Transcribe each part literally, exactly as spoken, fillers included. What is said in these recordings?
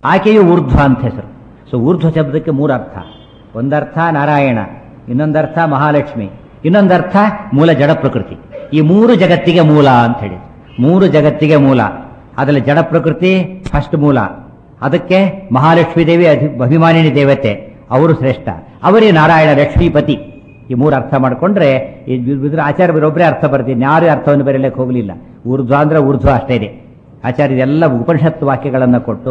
ಆಕೆಯು ಊರ್ಧ್ವ ಅಂತ ಹೆಸರು. ಸೊ ಊರ್ಧ್ವ ಶಬ್ದಕ್ಕೆ ಮೂರು ಅರ್ಥ. ಒಂದರ್ಥ ನಾರಾಯಣ, ಇನ್ನೊಂದರ್ಥ ಮಹಾಲಕ್ಷ್ಮಿ, ಇನ್ನೊಂದರ್ಥ ಮೂಲ ಜಡ ಪ್ರಕೃತಿ. ಈ ಮೂರು ಜಗತ್ತಿಗೆ ಮೂಲ ಅಂತ ಹೇಳಿ, ಮೂರು ಜಗತ್ತಿಗೆ ಮೂಲ. ಅದರಲ್ಲಿ ಜಡ ಪ್ರಕೃತಿ ಫಸ್ಟ್ ಮೂಲ, ಅದಕ್ಕೆ ಮಹಾಲಕ್ಷ್ಮೀ ದೇವಿ ಅಧಿ ಅಭಿಮಾನಿನಿ ದೇವತೆ, ಅವರು ಶ್ರೇಷ್ಠ, ಅವರೇ ನಾರಾಯಣ ಲಕ್ಷ್ಮೀಪತಿ. ಈ ಮೂರು ಅರ್ಥ ಮಾಡಿಕೊಂಡ್ರೆ ಇದ್ರ ಆಚಾರ್ಯರೊಬ್ಬರೇ ಅರ್ಥ ಬರ್ತೀನಿ, ಯಾರು ಅರ್ಥವನ್ನು ಬರೀಲಿಕ್ಕೆ ಹೋಗಲಿಲ್ಲ. ಊರ್ಧ್ವ ಅಂದ್ರೆ ಊರ್ಧ್ವ ಅಷ್ಟೇ ಇದೆ. ಆಚಾರ್ಯರೆಲ್ಲ ಉಪನಿಷತ್ತು ವಾಕ್ಯಗಳನ್ನು ಕೊಟ್ಟು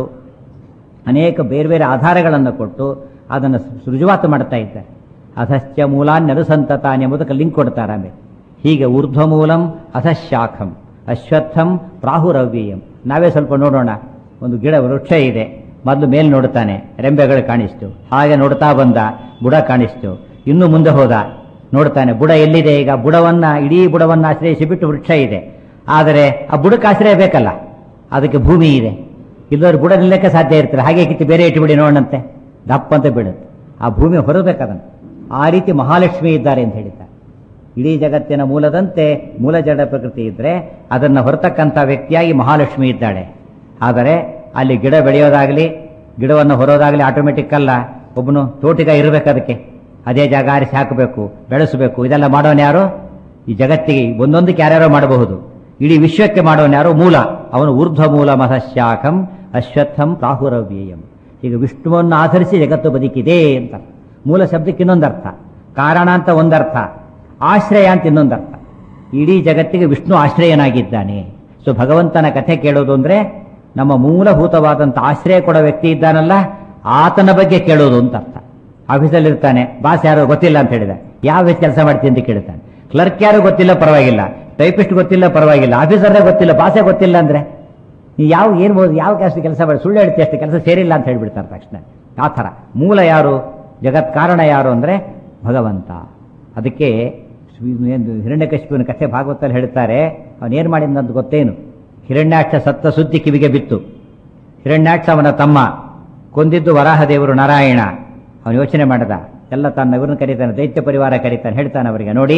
ಅನೇಕ ಬೇರೆ ಬೇರೆ ಆಧಾರಗಳನ್ನು ಕೊಟ್ಟು ಅದನ್ನು ರುಜುವಾತು ಮಾಡ್ತಾ ಇದ್ದಾರೆ. ಅಧಶ್ಚ ಮೂಲಾನ್ಯನುಸಂತತಾನ್ ಎಂಬುದಕ್ಕೆ ಲಿಂಕ್ ಕೊಡ್ತಾರೆ. ಆಮೇಲೆ ಹೀಗೆ ಊರ್ಧ್ವ ಮೂಲಂ ಅಧಶಾಖಂ ಅಶ್ವತ್ಥಂ ಪ್ರಾಹುರವ್ಯಯಂ. ನಾವೇ ಸ್ವಲ್ಪ ನೋಡೋಣ. ಒಂದು ಗಿಡ ವೃಕ್ಷ ಇದೆ, ಮೊದಲು ಮೇಲೆ ನೋಡ್ತಾನೆ, ರೆಂಬೆಗಳು ಕಾಣಿಸ್ತು, ಹಾಗೆ ನೋಡ್ತಾ ಬಂದ, ಬುಡ ಕಾಣಿಸ್ತು. ಇನ್ನು ಮುಂದೆ ಹೋದ, ನೋಡ್ತಾನೆ ಬುಡ ಎಲ್ಲಿದೆ. ಈಗ ಬುಡವನ್ನ ಇಡೀ ಬುಡವನ್ನು ಆಶ್ರಯಿಸಿ ಬಿಟ್ಟು ವೃಕ್ಷ ಇದೆ, ಆದರೆ ಆ ಬುಡಕ್ಕೆ ಆಶ್ರಯ ಬೇಕಲ್ಲ, ಅದಕ್ಕೆ ಭೂಮಿ ಇದೆ. ಇಲ್ಲವರು ಬುಡ ನಿಲ್ಲಕ್ಕೆ ಸಾಧ್ಯ ಇರ್ತಾರೆ, ಹಾಗೆ ಕಿತ್ತು ಬೇರೆ ಇಟ್ಟುಬಿಡಿ ನೋಡಂತೆ, ದಪ್ಪ ಅಂತ ಬಿಡುತ್ತೆ. ಆ ಭೂಮಿ ಹೊರಬೇಕದನ್ನು. ಆ ರೀತಿ ಮಹಾಲಕ್ಷ್ಮಿ ಇದ್ದಾರೆ ಅಂತ ಹೇಳಿದ್ದಾರೆ. ಇಡೀ ಜಗತ್ತಿನ ಮೂಲದಂತೆ ಮೂಲ ಜಡ ಪ್ರಕೃತಿ ಇದ್ರೆ ಅದನ್ನು ಹೊರತಕ್ಕಂಥ ವ್ಯಕ್ತಿಯಾಗಿ ಮಹಾಲಕ್ಷ್ಮಿ ಇದ್ದಾಳೆ. ಆದರೆ ಅಲ್ಲಿ ಗಿಡ ಬೆಳೆಯೋದಾಗಲಿ ಗಿಡವನ್ನು ಹೊರೋದಾಗಲಿ ಆಟೋಮೆಟಿಕ್ ಅಲ್ಲ. ಒಬ್ಬನು ತೋಟಿಗ ಇರಬೇಕು, ಅದಕ್ಕೆ ಅದೇ ಜಾಗ ಆರಿಸಿ ಹಾಕಬೇಕು, ಬೆಳೆಸಬೇಕು. ಇದೆಲ್ಲ ಮಾಡೋನು ಯಾರು? ಈ ಜಗತ್ತಿಗೆ ಒಂದೊಂದಕ್ಕೆ ಯಾರ್ಯಾರೋ ಮಾಡಬಹುದು, ಇಡೀ ವಿಶ್ವಕ್ಕೆ ಮಾಡೋನು ಯಾರು? ಮೂಲ. ಅವನು ಊರ್ಧ್ವ ಮೂಲ ಮಹಶಾಖಂ ಅಶ್ವತ್ಥಂ ಪ್ರಾಹುರವ್ಯಯಂ. ಈಗ ವಿಷ್ಣುವನ್ನು ಆಧರಿಸಿ ಜಗತ್ತು ಬದುಕಿದೆ ಅಂತ. ಮೂಲ ಶಬ್ದಕ್ಕೆ ಇನ್ನೊಂದರ್ಥ, ಕಾರಣ ಅಂತ ಒಂದರ್ಥ, ಆಶ್ರಯ ಅಂತ ಇನ್ನೊಂದರ್ಥ. ಇಡೀ ಜಗತ್ತಿಗೆ ವಿಷ್ಣು ಆಶ್ರಯನಾಗಿದ್ದಾನೆ. ಸೊ ಭಗವಂತನ ಕಥೆ ಕೇಳೋದು ಅಂದ್ರೆ ನಮ್ಮ ಮೂಲಭೂತವಾದಂಥ ಆಶ್ರಯ ಕೊಡೋ ವ್ಯಕ್ತಿ ಇದ್ದಾನಲ್ಲ, ಆತನ ಬಗ್ಗೆ ಕೇಳೋದು ಅಂತ ಅರ್ಥ. ಆಫೀಸಲ್ಲಿ ಇರ್ತಾನೆ, ಬಾಸ್ ಯಾರೋ ಗೊತ್ತಿಲ್ಲ ಅಂತ ಹೇಳಿದ, ಯಾವ ಕೆಲಸ ಮಾಡ್ತೀನಿ ಅಂತ ಕೇಳ್ತಾನೆ. ಕ್ಲರ್ಕ್ ಯಾರು ಗೊತ್ತಿಲ್ಲ ಪರವಾಗಿಲ್ಲ, ಟೈಪಿಸ್ಟ್ ಗೊತ್ತಿಲ್ಲ ಪರವಾಗಿಲ್ಲ, ಆಫೀಸರೇ ಗೊತ್ತಿಲ್ಲ, ಬಾಸೇ ಗೊತ್ತಿಲ್ಲ ಅಂದ್ರೆ ನೀವು ಯಾವ ಏನ್ಬೋದು, ಯಾವ ಕೆಲಸ ಕೆಲಸ ಮಾಡಿ ಸುಳ್ಳು ಹೇಳ್ತಿ, ಅಷ್ಟು ಕೆಲಸ ಸೇರಿಲ್ಲ ಅಂತ ಹೇಳ್ಬಿಡ್ತಾರೆ ತಕ್ಷಣ. ಆ ಥರ ಮೂಲ ಯಾರು, ಜಗತ್ ಕಾರಣ ಯಾರು ಅಂದ್ರೆ ಭಗವಂತ. ಅದಕ್ಕೆ ಹಿರಣ್ಯಕಶಿಪುವಿನ ಕಥೆ ಭಾಗವತಲ್ಲಿ ಹೇಳ್ತಾರೆ. ಅವನೇನು ಮಾಡಿದಂತ ಗೊತ್ತೇನು? ಹಿರಣ್ಯಾಕ್ಷ ಸತ್ತ ಸುದ್ದಿ ಕಿವಿಗೆ ಬಿತ್ತು. ಹಿರಣ್ಯಾಕ್ಷ ಅವನ ತಮ್ಮ, ಕೊಂದಿದ್ದು ವರಾಹದೇವರು ನಾರಾಯಣ. ಅವನು ಯೋಚನೆ ಮಾಡಿದ, ಎಲ್ಲ ತನ್ನ ಇವ್ರನ್ನ ಕರೀತಾನೆ, ದೈತ್ಯ ಪರಿವಾರ ಕರೀತಾನೆ. ಹೇಳ್ತಾನೆ ಅವರಿಗೆ, ನೋಡಿ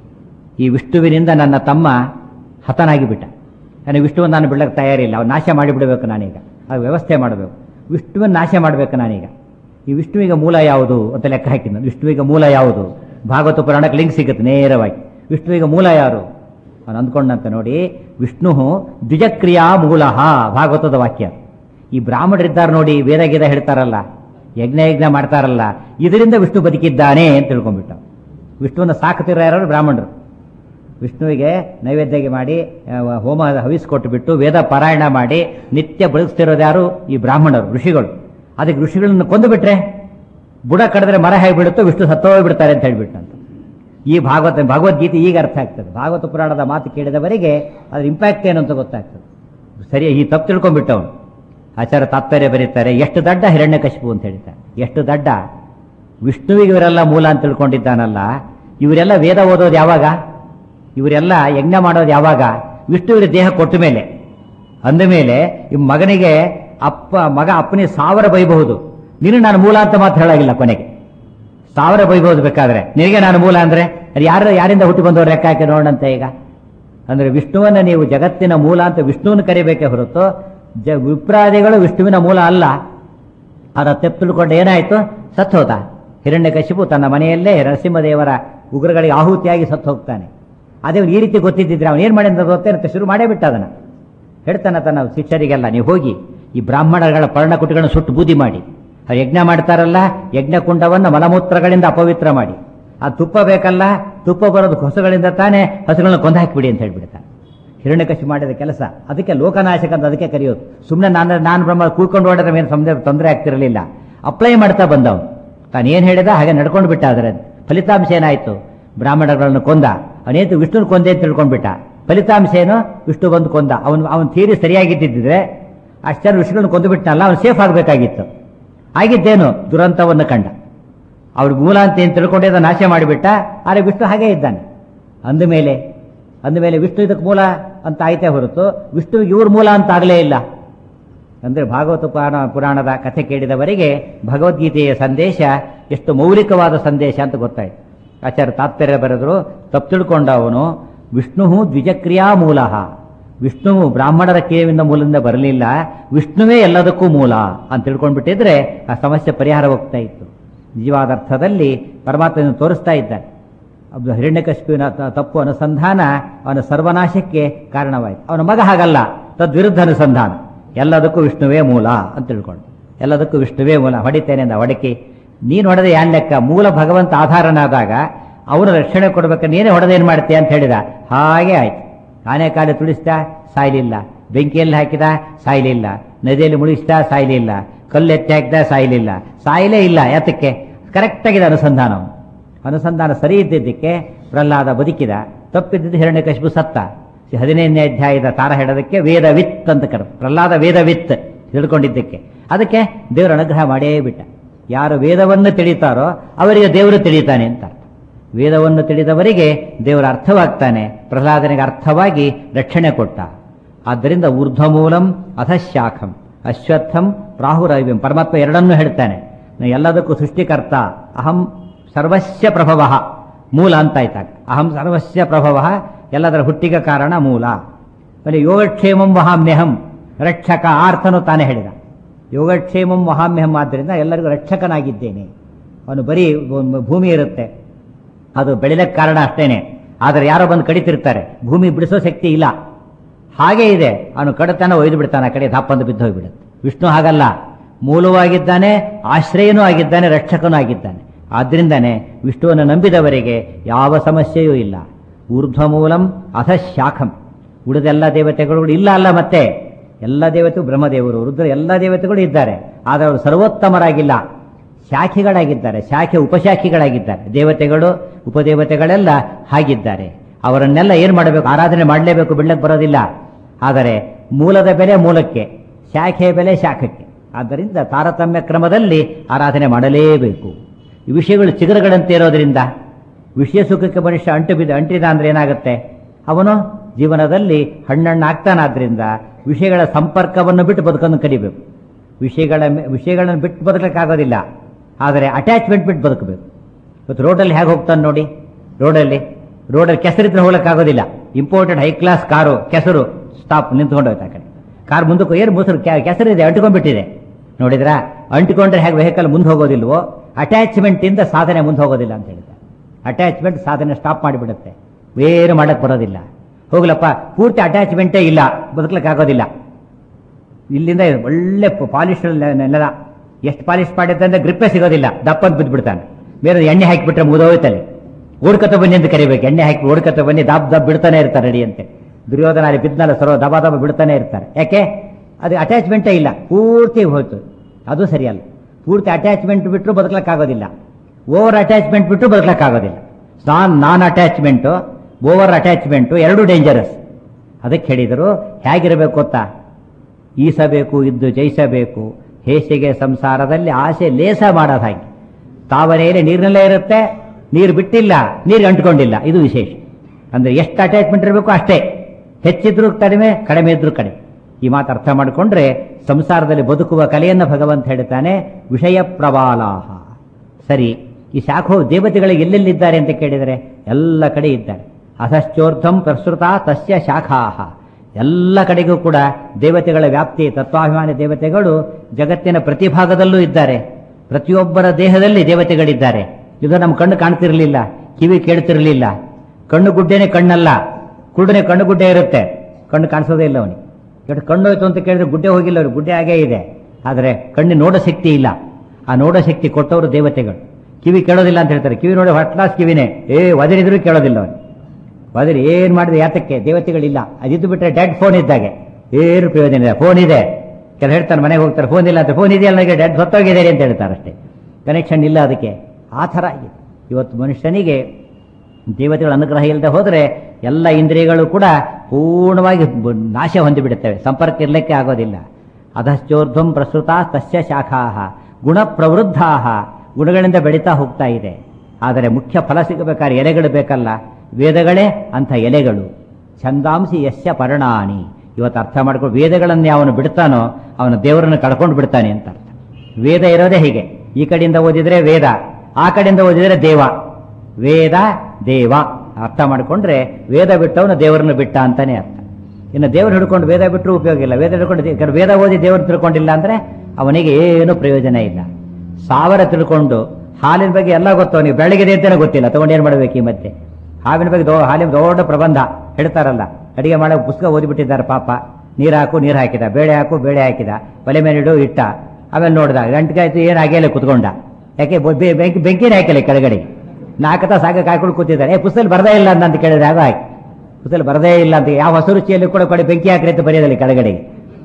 ಈ ವಿಷ್ಣುವಿನಿಂದ ನನ್ನ ತಮ್ಮ ಹತನಾಗಿ ಬಿಟ್ಟ, ನನಗೆ ವಿಷ್ಣುವನ್ನು ನಾನು ಬಿಡಕ್ಕೆ ತಯಾರಿಲ್ಲ, ಅವ್ನು ನಾಶ ಮಾಡಿಬಿಡಬೇಕು ನಾನೀಗ, ಅದು ವ್ಯವಸ್ಥೆ ಮಾಡಬೇಕು, ವಿಷ್ಣುವನ್ನು ನಾಶ ಮಾಡಬೇಕು ನಾನೀಗ. ಈ ವಿಷ್ಣುವಿಗೆ ಮೂಲ ಯಾವುದು ಅಂತ ಲೆಕ್ಕ ಹಾಕಿದ್ನು. ವಿಷ್ಣುವಿಗೆ ಮೂಲ ಯಾವುದು? ಭಾಗವತ ಪುರಾಣಕ್ಕೆ ಲಿಂಕ್ ಸಿಗುತ್ತೆ ನೇರವಾಗಿ. ವಿಷ್ಣುವಿಗೆ ಮೂಲ ಯಾರು ಅವನು ಅಂದ್ಕೊಂಡಂತ ನೋಡಿ, ವಿಷ್ಣು ದ್ವಿಜಕ್ರಿಯಾ ಮೂಲ, ಭಾಗವತದ ವಾಕ್ಯ. ಈ ಬ್ರಾಹ್ಮಣರಿದ್ದಾರೆ ನೋಡಿ, ವೇದ ಗೀದ ಹೇಳ್ತಾರಲ್ಲ, ಯಜ್ಞ ಯಜ್ಞ ಮಾಡ್ತಾರಲ್ಲ, ಇದರಿಂದ ವಿಷ್ಣು ಬದುಕಿದ್ದಾನೆ ಅಂತ ತಿಳ್ಕೊಂಡ್ಬಿಟ್ಟ. ವಿಷ್ಣುವನ್ನು ಸಾಕ್ತಿರೋ ಯಾರು? ಬ್ರಾಹ್ಮಣರು. ವಿಷ್ಣುವಿಗೆ ನೈವೇದ್ಯ ಮಾಡಿ ಹೋಮ ಹವಿಸ್ಕೊಟ್ಟು ಬಿಟ್ಟು ವೇದ ಪಾರಾಯಣ ಮಾಡಿ ನಿತ್ಯ ಬದುಕಿಸ್ತಿರೋದು ಯಾರು? ಈ ಬ್ರಾಹ್ಮಣರು, ಋಷಿಗಳು. ಅದಕ್ಕೆ ಋಷಿಗಳನ್ನು ಕೊಂದು ಬಿಟ್ರೆ, ಬುಡ ಕಡಿದ್ರೆ ಮರ ಹೇಗೆ ಬಿಡುತ್ತೋ ವಿಷ್ಣು ಸತ್ತೋಗಿ ಬಿಡ್ತಾರೆ ಅಂತ ಹೇಳ್ಬಿಟ್ಟಂತ. ಈ ಭಾಗವತ ಭಗವದ್ಗೀತೆ ಈಗ ಅರ್ಥ ಆಗ್ತದೆ. ಭಾಗವತ ಪುರಾಣದ ಮಾತು ಕೇಳಿದವರಿಗೆ ಅದ್ರ ಇಂಪ್ಯಾಕ್ಟ್ ಏನು ಅಂತ ಗೊತ್ತಾಗ್ತದೆ. ಸರಿ, ಈ ತಪ್ಪು ತಿಳ್ಕೊಂಡ್ಬಿಟ್ಟವನು. ಆಚಾರ್ಯ ತಾತ್ಪರ್ಯ ಬರೀತಾರೆ, ಎಷ್ಟು ದಡ್ಡ ಹಿರಣ್ಯಕಶಿಪು ಅಂತ ಹೇಳ್ತಾರೆ. ಎಷ್ಟು ದಡ್ಡ! ವಿಷ್ಣುವಿಗೆ ಇವರೆಲ್ಲ ಮೂಲ ಅಂತ ತಿಳ್ಕೊಂಡಿದ್ದಾನಲ್ಲ, ಇವರೆಲ್ಲ ವೇದ ಓದೋದು ಯಾವಾಗ? ಇವರೆಲ್ಲ ಯಜ್ಞ ಮಾಡೋದು ಯಾವಾಗ? ವಿಷ್ಣುವಿನ ದೇಹ ಕೊಟ್ಟ ಮೇಲೆ. ಅಂದ ಮೇಲೆ ಈ ಮಗನಿಗೆ ಅಪ್ಪ ಮಗ ಅಪ್ಪನಿಗೆ ಸಾವಿರ ಬೈಬಹುದು, ನೀನು ನಾನು ಮೂಲ ಅಂತ ಮಾತ್ರ ಹೇಳಾಗಿಲ್ಲ. ಕೊನೆಗೆ ಸಾವಿರ ಬೈಬಹುದು ಬೇಕಾದ್ರೆ, ನಿನಗೆ ನಾನು ಮೂಲ ಅಂದ್ರೆ ಅದು ಯಾರು ಯಾರಿಂದ ಹುಟ್ಟಿ ಬಂದವರು ಲೆಕ್ಕ ಹಾಕಿ ನೋಡಂತೆ. ಈಗ ಅಂದ್ರೆ ವಿಷ್ಣುವನ್ನ ನೀವು ಜಗತ್ತಿನ ಮೂಲ ಅಂತ ವಿಷ್ಣುವನ್ನು ಕರಿಬೇಕೇ ಹೊರತು ಜ ವಿಪ್ರಾದಿಗಳು ವಿಷ್ಣುವಿನ ಮೂಲ ಅಲ್ಲ. ಅದರ ತೆಪ್ಪು ತಿಳ್ಕೊಂಡು ಏನಾಯ್ತು? ಸತ್ತು ಹೋದ ಹಿರಣ್ಯಕಶಿಪು. ತನ್ನ ಮನೆಯಲ್ಲೇ ನರಸಿಂಹದೇವರ ಉಗ್ರಗಳಿಗೆ ಆಹುತಿಯಾಗಿ ಸತ್ತು ಹೋಗ್ತಾನೆ. ಅದೇ ಈ ರೀತಿ ಗೊತ್ತಿದ್ದಿದ್ರೆ ಅವನು ಏನ್ ಮಾಡಿದ ಗೊತ್ತೇನಂತ ಶುರು ಮಾಡೇ ಬಿಟ್ಟ. ಅದನ್ನ ಹೇಳ್ತಾನೆ ತನ್ನ ಶಿಷ್ಯರಿಗೆಲ್ಲ, ನೀವು ಹೋಗಿ ಈ ಬ್ರಾಹ್ಮಣಗಳ ಪರ್ಣಕುಟಿಗಳನ್ನು ಸುಟ್ಟು ಬೂದಿ ಮಾಡಿ, ಅವ್ರು ಯಜ್ಞ ಮಾಡ್ತಾರಲ್ಲ, ಯಜ್ಞ ಕುಂಡವನ್ನು ಮಲಮೂತ್ರಗಳಿಂದ ಅಪವಿತ್ರ ಮಾಡಿ, ಆ ತುಪ್ಪ ಬೇಕಲ್ಲ, ತುಪ್ಪ ಬರೋದು ಹೊಸಗಳಿಂದ ತಾನೇ, ಹಸುಗಳನ್ನ ಕೊಂದು ಹಾಕಿಬಿಡಿ ಅಂತ ಹೇಳ್ಬಿಡ್ತಾನೆ. ಹಿರಣ್ಯಕಶಿಪು ಮಾಡಿದ ಕೆಲಸ ಅದಕ್ಕೆ ಲೋಕನಾಶಕ ಅಂತ ಅದಕ್ಕೆ ಕರೆಯೋದು. ಸುಮ್ಮನೆ ನಾನು ನಾನು ಬ್ರಹ್ಮ ಕೂತ್ಕೊಂಡು ಹೊಡೆದ್ರೆ ಏನು ಸಮಯ ತೊಂದರೆ ಆಗ್ತಿರಲಿಲ್ಲ. ಅಪ್ಲೈ ಮಾಡ್ತಾ ಬಂದವನು, ತಾನು ಏನು ಹೇಳಿದ ಹಾಗೆ ನಡ್ಕೊಂಡು ಬಿಟ್ಟ. ಅದರ ಫಲಿತಾಂಶ ಏನಾಯ್ತು? ಬ್ರಾಹ್ಮಣಗಳನ್ನು ಕೊಂದ. ಅವನೇತು ವಿಷ್ಣುನ ಕೊಂದೆ ಅಂತ ತಿಳ್ಕೊಂಡ್ಬಿಟ್ಟ. ಫಲಿತಾಂಶ ಏನು? ವಿಷ್ಣು ಬಂದು ಕೊಂದ. ಅವನು ಅವನ ಥಿಯರಿ ಸರಿಯಾಗಿದ್ದಿದ್ರೆ ಅಷ್ಟು ಜನ ಋಷಿಗಳನ್ನು ಕೊಂದು ಬಿಟ್ಟನಲ್ಲ, ಅವನು ಸೇಫ್ ಆಗಬೇಕಾಗಿತ್ತು. ಆಗಿದ್ದೇನು? ದುರಂತವನ್ನು ಕಂಡ. ಅವ್ರ ಮೂಲ ಅಂತ ಏನು ತಿಳ್ಕೊಂಡಿದ್ದ ನಾಶ ಮಾಡಿಬಿಟ್ಟ. ಆದರೆ ವಿಷ್ಣು ಹಾಗೇ ಇದ್ದಾನೆ. ಅಂದಮೇಲೆ ಅಂದಮೇಲೆ ವಿಷ್ಣು ಇದಕ್ಕೆ ಮೂಲ ಅಂತ ಆಯ್ತೇ ಹೊರತು ವಿಷ್ಣುವಿಗೆ ಇವ್ರ ಮೂಲ ಅಂತ ಆಗಲೇ ಇಲ್ಲ. ಅಂದರೆ ಭಾಗವತ ಪುರಾಣ ಪುರಾಣದ ಕಥೆ ಕೇಳಿದವರಿಗೆ ಭಗವದ್ಗೀತೆಯ ಸಂದೇಶ ಎಷ್ಟು ಮೌಲಿಕವಾದ ಸಂದೇಶ ಅಂತ ಗೊತ್ತಾಯ್ತು. ಆಚಾರ್ಯ ತಾತ್ಪರ್ಯ ಬರೆದ್ರು, ತಪ್ಪು ತಿಳ್ಕೊಂಡ ಅವನು ವಿಷ್ಣು ದ್ವಿಜಕ್ರಿಯಾ ಮೂಲ, ವಿಷ್ಣುವು ಬ್ರಾಹ್ಮಣರ ಕೇವಿಂದ ಮೂಲದಿಂದ ಬರಲಿಲ್ಲ, ವಿಷ್ಣುವೇ ಎಲ್ಲದಕ್ಕೂ ಮೂಲ ಅಂತ ತಿಳ್ಕೊಂಡ್ಬಿಟ್ಟಿದ್ರೆ ಆ ಸಮಸ್ಯೆ ಪರಿಹಾರ ಹೋಗ್ತಾ ಇತ್ತು. ನಿಜವಾದ ಅರ್ಥದಲ್ಲಿ ಪರಮಾತ್ಮನ ತೋರಿಸ್ತಾ ಇದ್ದಾರೆ. ಅದು ಹಿರಣ್ಯಕಶಿಪುವಿನ ತಪ್ಪು ಅನುಸಂಧಾನ ಅವನ ಸರ್ವನಾಶಕ್ಕೆ ಕಾರಣವಾಯಿತು. ಅವನ ಮಗ ಹಾಗಲ್ಲ, ತದ್ವಿರುದ್ಧ ಅನುಸಂಧಾನ, ಎಲ್ಲದಕ್ಕೂ ವಿಷ್ಣುವೇ ಮೂಲ ಅಂತ ತಿಳ್ಕೊಂಡು, ಎಲ್ಲದಕ್ಕೂ ವಿಷ್ಣುವೇ ಮೂಲ. ಹೊಡಿತೇನೆ ಅಂದ, ಹೊಡಕಿ ನೀನು ಹೊಡೆದ ಯಾನ್ ಲೆಕ್ಕ, ಮೂಲ ಭಗವಂತ ಆಧಾರನಾದಾಗ ಅವನು ರಕ್ಷಣೆ ಕೊಡ್ಬೇಕು, ನೀನೇ ಹೊಡೆದೇನು ಮಾಡ್ತೀಯ ಅಂತ ಹೇಳಿದ. ಹಾಗೆ ಆಯ್ತು. ಆನೆ ಕಾಲು ತುಳಿಸ್ತಾ ಸಾಯ್ಲಿಲ್ಲ, ಬೆಂಕಿಯಲ್ಲಿ ಹಾಕಿದ ಸಾಯ್ಲಿಲ್ಲ, ನದಿಯಲ್ಲಿ ಮುಳುಗಿಸ್ತಾ ಸಾಯ್ಲಿಲ್ಲ, ಕಲ್ಲೆತ್ತಿ ಹಾಕಿದ ಸಾಯ್ಲಿಲ್ಲ, ಸಾಯಲೇ ಇಲ್ಲ. ಯಾತಕ್ಕೆ? ಕರೆಕ್ಟಾಗಿದೆ ಅನುಸಂಧಾನ. ಅನುಸಂಧಾನ ಸರಿ ಇದ್ದಿದ್ದಕ್ಕೆ ಪ್ರಹ್ಲಾದ ಬದುಕಿದ, ತಪ್ಪಿದ್ದು ಹಿರಣ್ಯಕಶಿಪು ಸತ್ತ. ಹದಿನೈದನೇ ಅಧ್ಯಾಯದ ತಾರ ಹೇಳೋದಕ್ಕೆ ವೇದವಿತ್ ಅಂತ ಕರೆದು, ಪ್ರಹ್ಲಾದ ವೇದವಿತ್ ತಿಳ್ಕೊಂಡಿದ್ದಕ್ಕೆ. ಅದಕ್ಕೆ ದೇವರ ಅನುಗ್ರಹ ಮಾಡೇ ಬಿಟ್ಟ. ಯಾರು ವೇದವನ್ನು ತಿಳಿತಾರೋ ಅವರಿಗೆ ದೇವರು ತಿಳಿತಾನೆ ಅಂತ. ವೇದವನ್ನು ತಿಳಿದವರಿಗೆ ದೇವರ ಅರ್ಥವಾಗ್ತಾನೆ. ಪ್ರಹ್ಲಾದನಿಗೆ ಅರ್ಥವಾಗಿ ರಕ್ಷಣೆ ಕೊಟ್ಟ. ಆದ್ದರಿಂದ ಊರ್ಧ್ವಮೂಲಂ ಅಧಶಾಖಂ ಅಶ್ವತ್ಥಂ ಪ್ರಾಹುರವ್ಯಂ. ಪರಮಾತ್ಮ ಎರಡನ್ನೂ ಹೇಳ್ತಾನೆ. ಎಲ್ಲದಕ್ಕೂ ಸೃಷ್ಟಿಕರ್ತ, ಅಹಂ ಸರ್ವಸ್ಯ ಪ್ರಭವ, ಮೂಲ ಅಂತ ಆಯ್ತಾಗ. ಅಹಂ ಸರ್ವಸ್ಯ ಪ್ರಭವ, ಎಲ್ಲದರ ಹುಟ್ಟಿಗೆ ಕಾರಣ ಮೂಲ. ಅಲ್ಲಿ ಯೋಗಕ್ಷೇಮಂ ವಹಾಮ್ಯಹಂ, ರಕ್ಷಕ ಆರ್ಥನು ತಾನೇ ಹೇಳಿದ. ಯೋಗಕ್ಷೇಮಂ ವಹಾಮ್ಯಹಂ, ಆದ್ದರಿಂದ ಎಲ್ಲರಿಗೂ ರಕ್ಷಕನಾಗಿದ್ದೇನೆ. ಅವನು ಬರೀ ಭೂಮಿ ಇರುತ್ತೆ, ಅದು ಬೆಳೆದಕ್ಕೆ ಕಾರಣ ಅಷ್ಟೇನೆ. ಆದರೆ ಯಾರೋ ಬಂದು ಕಡಿತಿರ್ತಾರೆ, ಭೂಮಿ ಬಿಡಿಸೋ ಶಕ್ತಿ ಇಲ್ಲ. ಹಾಗೇ ಇದೆ, ಅವನು ಕಡತನ ಒಯ್ದು ಬಿಡ್ತಾನೆ, ಆ ಕಡೆ ದಪ್ಪಂದು ಬಿದ್ದು ಹೋಗಿಬಿಡುತ್ತೆ. ವಿಷ್ಣು ಹಾಗಲ್ಲ, ಮೂಲವಾಗಿದ್ದಾನೆ, ಆಶ್ರಯನೂ ಆಗಿದ್ದಾನೆ, ರಕ್ಷಕನೂ ಆಗಿದ್ದಾನೆ. ಆದ್ರಿಂದಾನೆ ವಿಷ್ಣುವನ್ನು ನಂಬಿದವರಿಗೆ ಯಾವ ಸಮಸ್ಯೆಯೂ ಇಲ್ಲ. ಊರ್ಧ್ವಮೂಲಂ ಅಧಶಾಖಂ. ಉಳಿದೆಲ್ಲ ದೇವತೆಗಳು ಇಲ್ಲ ಅಲ್ಲ, ಮತ್ತೆ ಎಲ್ಲ ದೇವತೆಗಳು ಬ್ರಹ್ಮದೇವರು, ರುದ್ರ ಎಲ್ಲ ದೇವತೆಗಳು ಇದ್ದಾರೆ. ಆದರೆ ಅವರು ಸರ್ವೋತ್ತಮರಾಗಿಲ್ಲ, ಶಾಖೆಗಳಾಗಿದ್ದಾರೆ, ಶಾಖೆ ಉಪಶಾಖೆಗಳಾಗಿದ್ದಾರೆ. ದೇವತೆಗಳು ಉಪದೇವತೆಗಳೆಲ್ಲ ಹಾಗಿದ್ದಾರೆ. ಅವರನ್ನೆಲ್ಲ ಏನು ಮಾಡಬೇಕು? ಆರಾಧನೆ ಮಾಡಲೇಬೇಕು, ಬಿಡ್ಲಕ್ಕೆ ಬರೋದಿಲ್ಲ. ಆದರೆ ಮೂಲದ ಬೆಲೆ ಮೂಲಕ್ಕೆ, ಶಾಖೆಯ ಬೆಲೆ ಶಾಖಕ್ಕೆ. ಆದ್ದರಿಂದ ತಾರತಮ್ಯ ಕ್ರಮದಲ್ಲಿ ಆರಾಧನೆ ಮಾಡಲೇಬೇಕು. ಈ ವಿಷಯಗಳು ಚಿಗುರುಗಳಂತೆ ಇರೋದ್ರಿಂದ ವಿಷಯ ಸುಖಕ್ಕೆ ಮನುಷ್ಯ ಅಂಟು ಬಿದ್ದ ಅಂಟಿದ ಅಂದ್ರೆ ಏನಾಗುತ್ತೆ? ಅವನು ಜೀವನದಲ್ಲಿ ಹಣ್ಣಣ್ಣು ಆಗ್ತಾನಾದ್ರಿಂದ ವಿಷಯಗಳ ಸಂಪರ್ಕವನ್ನು ಬಿಟ್ಟು ಬದುಕನ್ನು ಕಲಿಬೇಕು. ವಿಷಯಗಳ ವಿಷಯಗಳನ್ನು ಬಿಟ್ಟು ಬದುಕಲಿಕ್ಕಾಗೋದಿಲ್ಲ, ಆದರೆ ಅಟ್ಯಾಚ್ಮೆಂಟ್ ಬಿಟ್ಟು ಬದುಕಬೇಕು. ಇವತ್ತು ರೋಡಲ್ಲಿ ಹೇಗೆ ಹೋಗ್ತಾನೆ ನೋಡಿ, ರೋಡಲ್ಲಿ ರೋಡಲ್ಲಿ ಕೆಸರಿದ್ರೆ ಹೋಗ್ಲಿಕ್ಕಾಗೋದಿಲ್ಲ. ಇಂಪೋರ್ಟೆಡ್ ಹೈ ಕ್ಲಾಸ್ ಕಾರು ಕೆಸರು ಸ್ಟಾಪ್ ನಿಂತ್ಕೊಂಡು ಹೋಯ್ತು. ಆ ಕಡೆ ಕಾರ್ ಮುಂದಕ್ಕೆ ಏರು ಮುಸುರು ಕೆಸರಿದೆ, ಅಂಟ್ಕೊಂಡ್ಬಿಟ್ಟಿದೆ. ನೋಡಿದ್ರಾ? ಅಂಟಿಕೊಂಡ್ರೆ ಹೇಗೆ ವೆಹಿಕಲ್ ಮುಂದೆ ಹೋಗೋದಿಲ್ವೋ, ಅಟ್ಯಾಚ್ಮೆಂಟ್ ಇಂದ ಸಾಧನೆ ಮುಂದೆ ಹೋಗೋದಿಲ್ಲ ಅಂತ ಹೇಳಿದ್ದಾರೆ. ಅಟ್ಯಾಚ್ಮೆಂಟ್ ಸಾಧನೆ ಸ್ಟಾಪ್ ಮಾಡಿಬಿಡುತ್ತೆ, ಏನು ಮಾಡಕ್ಕೆ ಬರೋದಿಲ್ಲ. ಹೋಗ್ಲಪ್ಪ, ಪೂರ್ತಿ ಅಟ್ಯಾಚ್ಮೆಂಟೇ ಇಲ್ಲ, ಬದುಕಲಿಕ್ಕಾಗೋದಿಲ್ಲ. ಇಲ್ಲಿಂದ ಒಳ್ಳೆ ಪಾಲಿಶ್ ನೆಲ, ಎಷ್ಟು ಪಾಲಿಶ್ ಮಾಡಿದ್ದಂದ್ರೆ ಗ್ರಿಪ್ಪೇ ಸಿಗೋದಿಲ್ಲ, ದಪ್ಪಂತ ಬಿದ್ದುಬಿಡ್ತಾನೆ. ಬೇರೆ ಎಣ್ಣೆ ಹಾಕಿಬಿಟ್ರೆ ಮುಗಿದೋಯ್ತಲ್ಲಿ. ಓಡ್ಕತ್ತ ಬನ್ನಿ ಅಂತ ಕರಿಬೇಕು, ಎಣ್ಣೆ ಹಾಕಿ ಓಡ್ಕತ್ತ ಬನ್ನಿ, ದಬ್ ದಬ್ ಬಿಡ್ತಾನೆ ಇರ್ತಾರೆ ರೆಡಿ ಅಂತೆ. ದುರ್ಯೋಧನ ಅಲ್ಲಿ ಬಿದ್ದನಲ್ಲ, ಸರ್ವ ದಬ ದಬ ಬಿಡ್ತಾನೆ ಇರ್ತಾರೆ. ಯಾಕೆ? ಅದು ಅಟ್ಯಾಚ್ಮೆಂಟೇ ಇಲ್ಲ, ಪೂರ್ತಿ ಹೋಯ್ತು. ಅದು ಸರಿಯಲ್ಲ. ಪೂರ್ತಿ ಅಟ್ಯಾಚ್ಮೆಂಟ್ ಬಿಟ್ಟರು ಬದುಕಲಿಕ್ಕಾಗೋದಿಲ್ಲ, ಓವರ್ ಅಟ್ಯಾಚ್ಮೆಂಟ್ ಬಿಟ್ಟರು ಬದುಕಲಿಕ್ಕಾಗೋದಿಲ್ಲ. Non non attachment, over attachment ಎರಡೂ ಡೇಂಜರಸ್. ಅದಕ್ಕೆ ಹೇಳಿದರು, ಹೇಗಿರಬೇಕು ಗೊತ್ತಾ? ಈಸಬೇಕು, ಇದ್ದು ಜಯಿಸಬೇಕು, ಹೇಸಿಗೆ ಸಂಸಾರದಲ್ಲಿ ಆಸೆ ಲೇಸ ಮಾಡೋದು ಹಾಗೆ. ತಾವರೆಯಲ್ಲಿ ನೀರಿನಲ್ಲೇ ಇರುತ್ತೆ, ನೀರು ಬಿಟ್ಟಿಲ್ಲ, ನೀರು ಅಂಟ್ಕೊಂಡಿಲ್ಲ. ಇದು ವಿಶೇಷ. ಅಂದ್ರೆ ಎಷ್ಟು ಅಟ್ಯಾಚ್ಮೆಂಟ್ ಇರಬೇಕು ಅಷ್ಟೇ, ಹೆಚ್ಚಿದ್ರು ಕಡಿಮೆ, ಕಡಿಮೆ ಇದ್ರು ಕಡಿಮೆ. ಈ ಮಾತು ಅರ್ಥ ಮಾಡಿಕೊಂಡ್ರೆ ಸಂಸಾರದಲ್ಲಿ ಬದುಕುವ ಕಲೆಯನ್ನು ಭಗವಂತ ಹೇಳ್ತಾನೆ. ವಿಷಯ ಪ್ರಬಾಲಾಹ. ಸರಿ, ಈ ಶಾಖೋ ದೇವತೆಗಳಿಗೆ ಎಲ್ಲೆಲ್ಲಿದ್ದಾರೆ ಅಂತ ಕೇಳಿದರೆ ಎಲ್ಲ ಕಡೆ ಇದ್ದಾರೆ. ಅಧಶ್ಚೋರ್ಧಂ ಪ್ರಸೃತ ತಸ್ಯ ಶಾಖಾಹ. ಎಲ್ಲ ಕಡೆಗೂ ಕೂಡ ದೇವತೆಗಳ ವ್ಯಾಪ್ತಿ, ತತ್ವಾಭಿಮಾನಿ ದೇವತೆಗಳು ಜಗತ್ತಿನ ಪ್ರತಿ ಭಾಗದಲ್ಲೂ ಇದ್ದಾರೆ. ಪ್ರತಿಯೊಬ್ಬರ ದೇಹದಲ್ಲಿ ದೇವತೆಗಳಿದ್ದಾರೆ. ಇದು ನಮ್ಮ ಕಣ್ಣು ಕಾಣ್ತಿರ್ಲಿಲ್ಲ, ಕಿವಿ ಕೇಳ್ತಿರ್ಲಿಲ್ಲ. ಕಣ್ಣು ಗುಡ್ಡೆನೆ ಕಣ್ಣಲ್ಲ, ಕುರುಡನೆ ಕಣ್ಣು ಗುಡ್ಡೆ ಇರುತ್ತೆ, ಕಣ್ಣು ಕಾಣಿಸೋದೇ ಇಲ್ಲ ಅವನಿಗೆ. ಇವತ್ತು ಕಣ್ಣು ಹೋಯ್ತು ಅಂತ ಕೇಳಿದ್ರೆ ಗುಡ್ಡೆ ಹೋಗಿಲ್ಲ, ಅವ್ರು ಗುಡ್ಡೆ ಆಗೇ ಇದೆ. ಆದರೆ ಕಣ್ಣು ನೋಡೋ ಶಕ್ತಿ ಇಲ್ಲ. ಆ ನೋಡೋ ಶಕ್ತಿ ಕೊಟ್ಟವರು ದೇವತೆಗಳು. ಕಿವಿ ಕೇಳೋದಿಲ್ಲ ಅಂತ ಹೇಳ್ತಾರೆ, ಕಿವಿ ನೋಡಿ ಹಟ್ಲಾಸ್ ಕಿವಿನೇ, ಏ ಒದರಿದ್ರು ಕೇಳೋದಿಲ್ಲ ಅವನು. ಒದರಿ ಏನ್ ಮಾಡಿದ್ರೆ ಯಾತಕ್ಕೆ? ದೇವತೆಗಳಿಲ್ಲ. ಅದಿದ್ದು ಬಿಟ್ರೆ ಡೆಡ್ ಫೋನ್ ಇದ್ದಾಗೆ ಏನು ಪ್ರಯೋಜನ ಇದೆ. ಫೋನ್ ಇದೆ, ಕೆಲ ಹೇಳ್ತಾರೆ ಮನೆಗೆ ಹೋಗ್ತಾರೆ, ಫೋನ್ ಇಲ್ಲ ಅಂತ. ಫೋನ್ ಇದೆಯಲ್ಲ, ನನಗೆ ಡೆಡ್ ಹೊತ್ತೋಗಿದ್ದಾರೆ ಅಂತ ಹೇಳ್ತಾರೆ ಅಷ್ಟೇ, ಕನೆಕ್ಷನ್ ಇಲ್ಲ ಅದಕ್ಕೆ. ಆ ಥರ ಆಗಿದೆ ಇವತ್ತು ಮನುಷ್ಯನಿಗೆ. ದೇವತೆಗಳ ಅನುಗ್ರಹ ಇಲ್ಲದೆ ಹೋದರೆ ಎಲ್ಲ ಇಂದ್ರಿಯಗಳು ಕೂಡ ಪೂರ್ಣವಾಗಿ ನಾಶ ಹೊಂದಿಬಿಡುತ್ತವೆ, ಸಂಪರ್ಕ ಇರಲಿಕ್ಕೆ ಆಗೋದಿಲ್ಲ. ಅಧಶ್ಚೋರ್ಧ್ವಂ ಪ್ರಸೃತ ತಸ್ಯ ಶಾಖಾಹ ಗುಣ ಪ್ರವೃದ್ಧಾಹ. ಗುಣಗಳಿಂದ ಬೆಳೀತಾ ಹೋಗ್ತಾ ಇದೆ. ಆದರೆ ಮುಖ್ಯ ಫಲ ಸಿಗಬೇಕಾದ್ರೆ ಎಲೆಗಳು ಬೇಕಲ್ಲ, ವೇದಗಳೇ ಅಂಥ ಎಲೆಗಳು. ಛಂದಾಂಸಿ ಯಸ್ಯ ಪರ್ಣಾನಿ. ಇವತ್ತು ಅರ್ಥ ಮಾಡ್ಕೊಂಡು ವೇದಗಳನ್ನು ಅವನು ಬಿಡ್ತಾನೋ ಅವನು ದೇವರನ್ನು ಕಳ್ಕೊಂಡು ಬಿಡ್ತಾನೆ ಅಂತ ಅರ್ಥ. ವೇದ ಇರೋದೇ ಹೀಗೆ, ಈ ಕಡೆಯಿಂದ ಓದಿದ್ರೆ ವೇದ, ಆ ಕಡೆಯಿಂದ ಓದಿದ್ರೆ ದೇವ. ವೇದ ದೇವ ಅರ್ಥ ಮಾಡಿಕೊಂಡ್ರೆ ವೇದ ಬಿಟ್ಟವನು ದೇವರನ್ನು ಬಿಟ್ಟ ಅಂತಾನೆ ಅರ್ಥ. ಇನ್ನು ದೇವರು ಹಿಡ್ಕೊಂಡು ವೇದ ಬಿಟ್ಟರು ಉಪಯೋಗ ಇಲ್ಲ. ವೇದ ಹಿಡ್ಕೊಂಡು ವೇದ ಓದಿ ದೇವರು ತಿಳ್ಕೊಂಡಿಲ್ಲ ಅಂದರೆ ಅವನಿಗೆ ಏನು ಪ್ರಯೋಜನ ಇಲ್ಲ. ಸಾವಿರ ತಿಳ್ಕೊಂಡು ಹಾಲಿನ ಬಗ್ಗೆ ಎಲ್ಲ ಗೊತ್ತು, ಅವನಿಗೆ ಬೆಳಗಿದೆ ಅಂತಲೇ ಗೊತ್ತಿಲ್ಲ, ತಗೊಂಡು ಏನು ಮಾಡಬೇಕು ಈ ಮತ್ತೆ. ಹಾವಿನ ಬಗ್ಗೆ ದೊ ಹಾಲಿನ ದೊಡ್ಡ ಪ್ರಬಂಧ ಹೇಳ್ತಾರಲ್ಲ, ಅಡಿಗೆ ಮಾಡೋ ಪುಸ್ತಕ ಓದಿಬಿಟ್ಟಿದ್ದಾರೆ ಪಾಪ. ನೀರು ಹಾಕು, ನೀರು ಹಾಕಿದ, ಬೇಳೆ ಹಾಕು, ಬೇಳೆ ಹಾಕಿದ, ಒಲೆ ಮೇಲೆ ಇಡು, ಇಟ್ಟ. ಆಮೇಲೆ ನೋಡಿದ ಗಂಟೆಗಾಯ್ತು, ಏನು ಆಗಿಲ್ಲ, ಕುತ್ಕೊಂಡ. ಯಾಕೆ ಬೆಂಕಿ ಬೆಂಕಿನೇ ಹಾಕಿಲ್ಲ ಕೆಳಗಡೆ. ನಾಲ್ಕು ತಾಸು ಆಗ ಕಾಯ್ಕೊಂಡು ಕೂತಿದ್ದಾರೆ. ಏ ಪುಸ್ತಕ ಬರದೇ ಇಲ್ಲ ಅಂತ ಕೇಳಿದ್ರೆ ಆಗ ಹಾಕಿ ಪುಸ್ತಕ ಬರದೇ ಇಲ್ಲ ಅಂತ ಯಾವ ಹೊಸ ರುಚಿಯಲ್ಲಿ ಕೂಡ ಕೊಡಿ ಬೆಂಕಿ ಹಾಕ್ರಿ ಅಂತ ಬರೆಯೋದಿಲ್ಲ ಕೆಳಗಡೆಗೆ.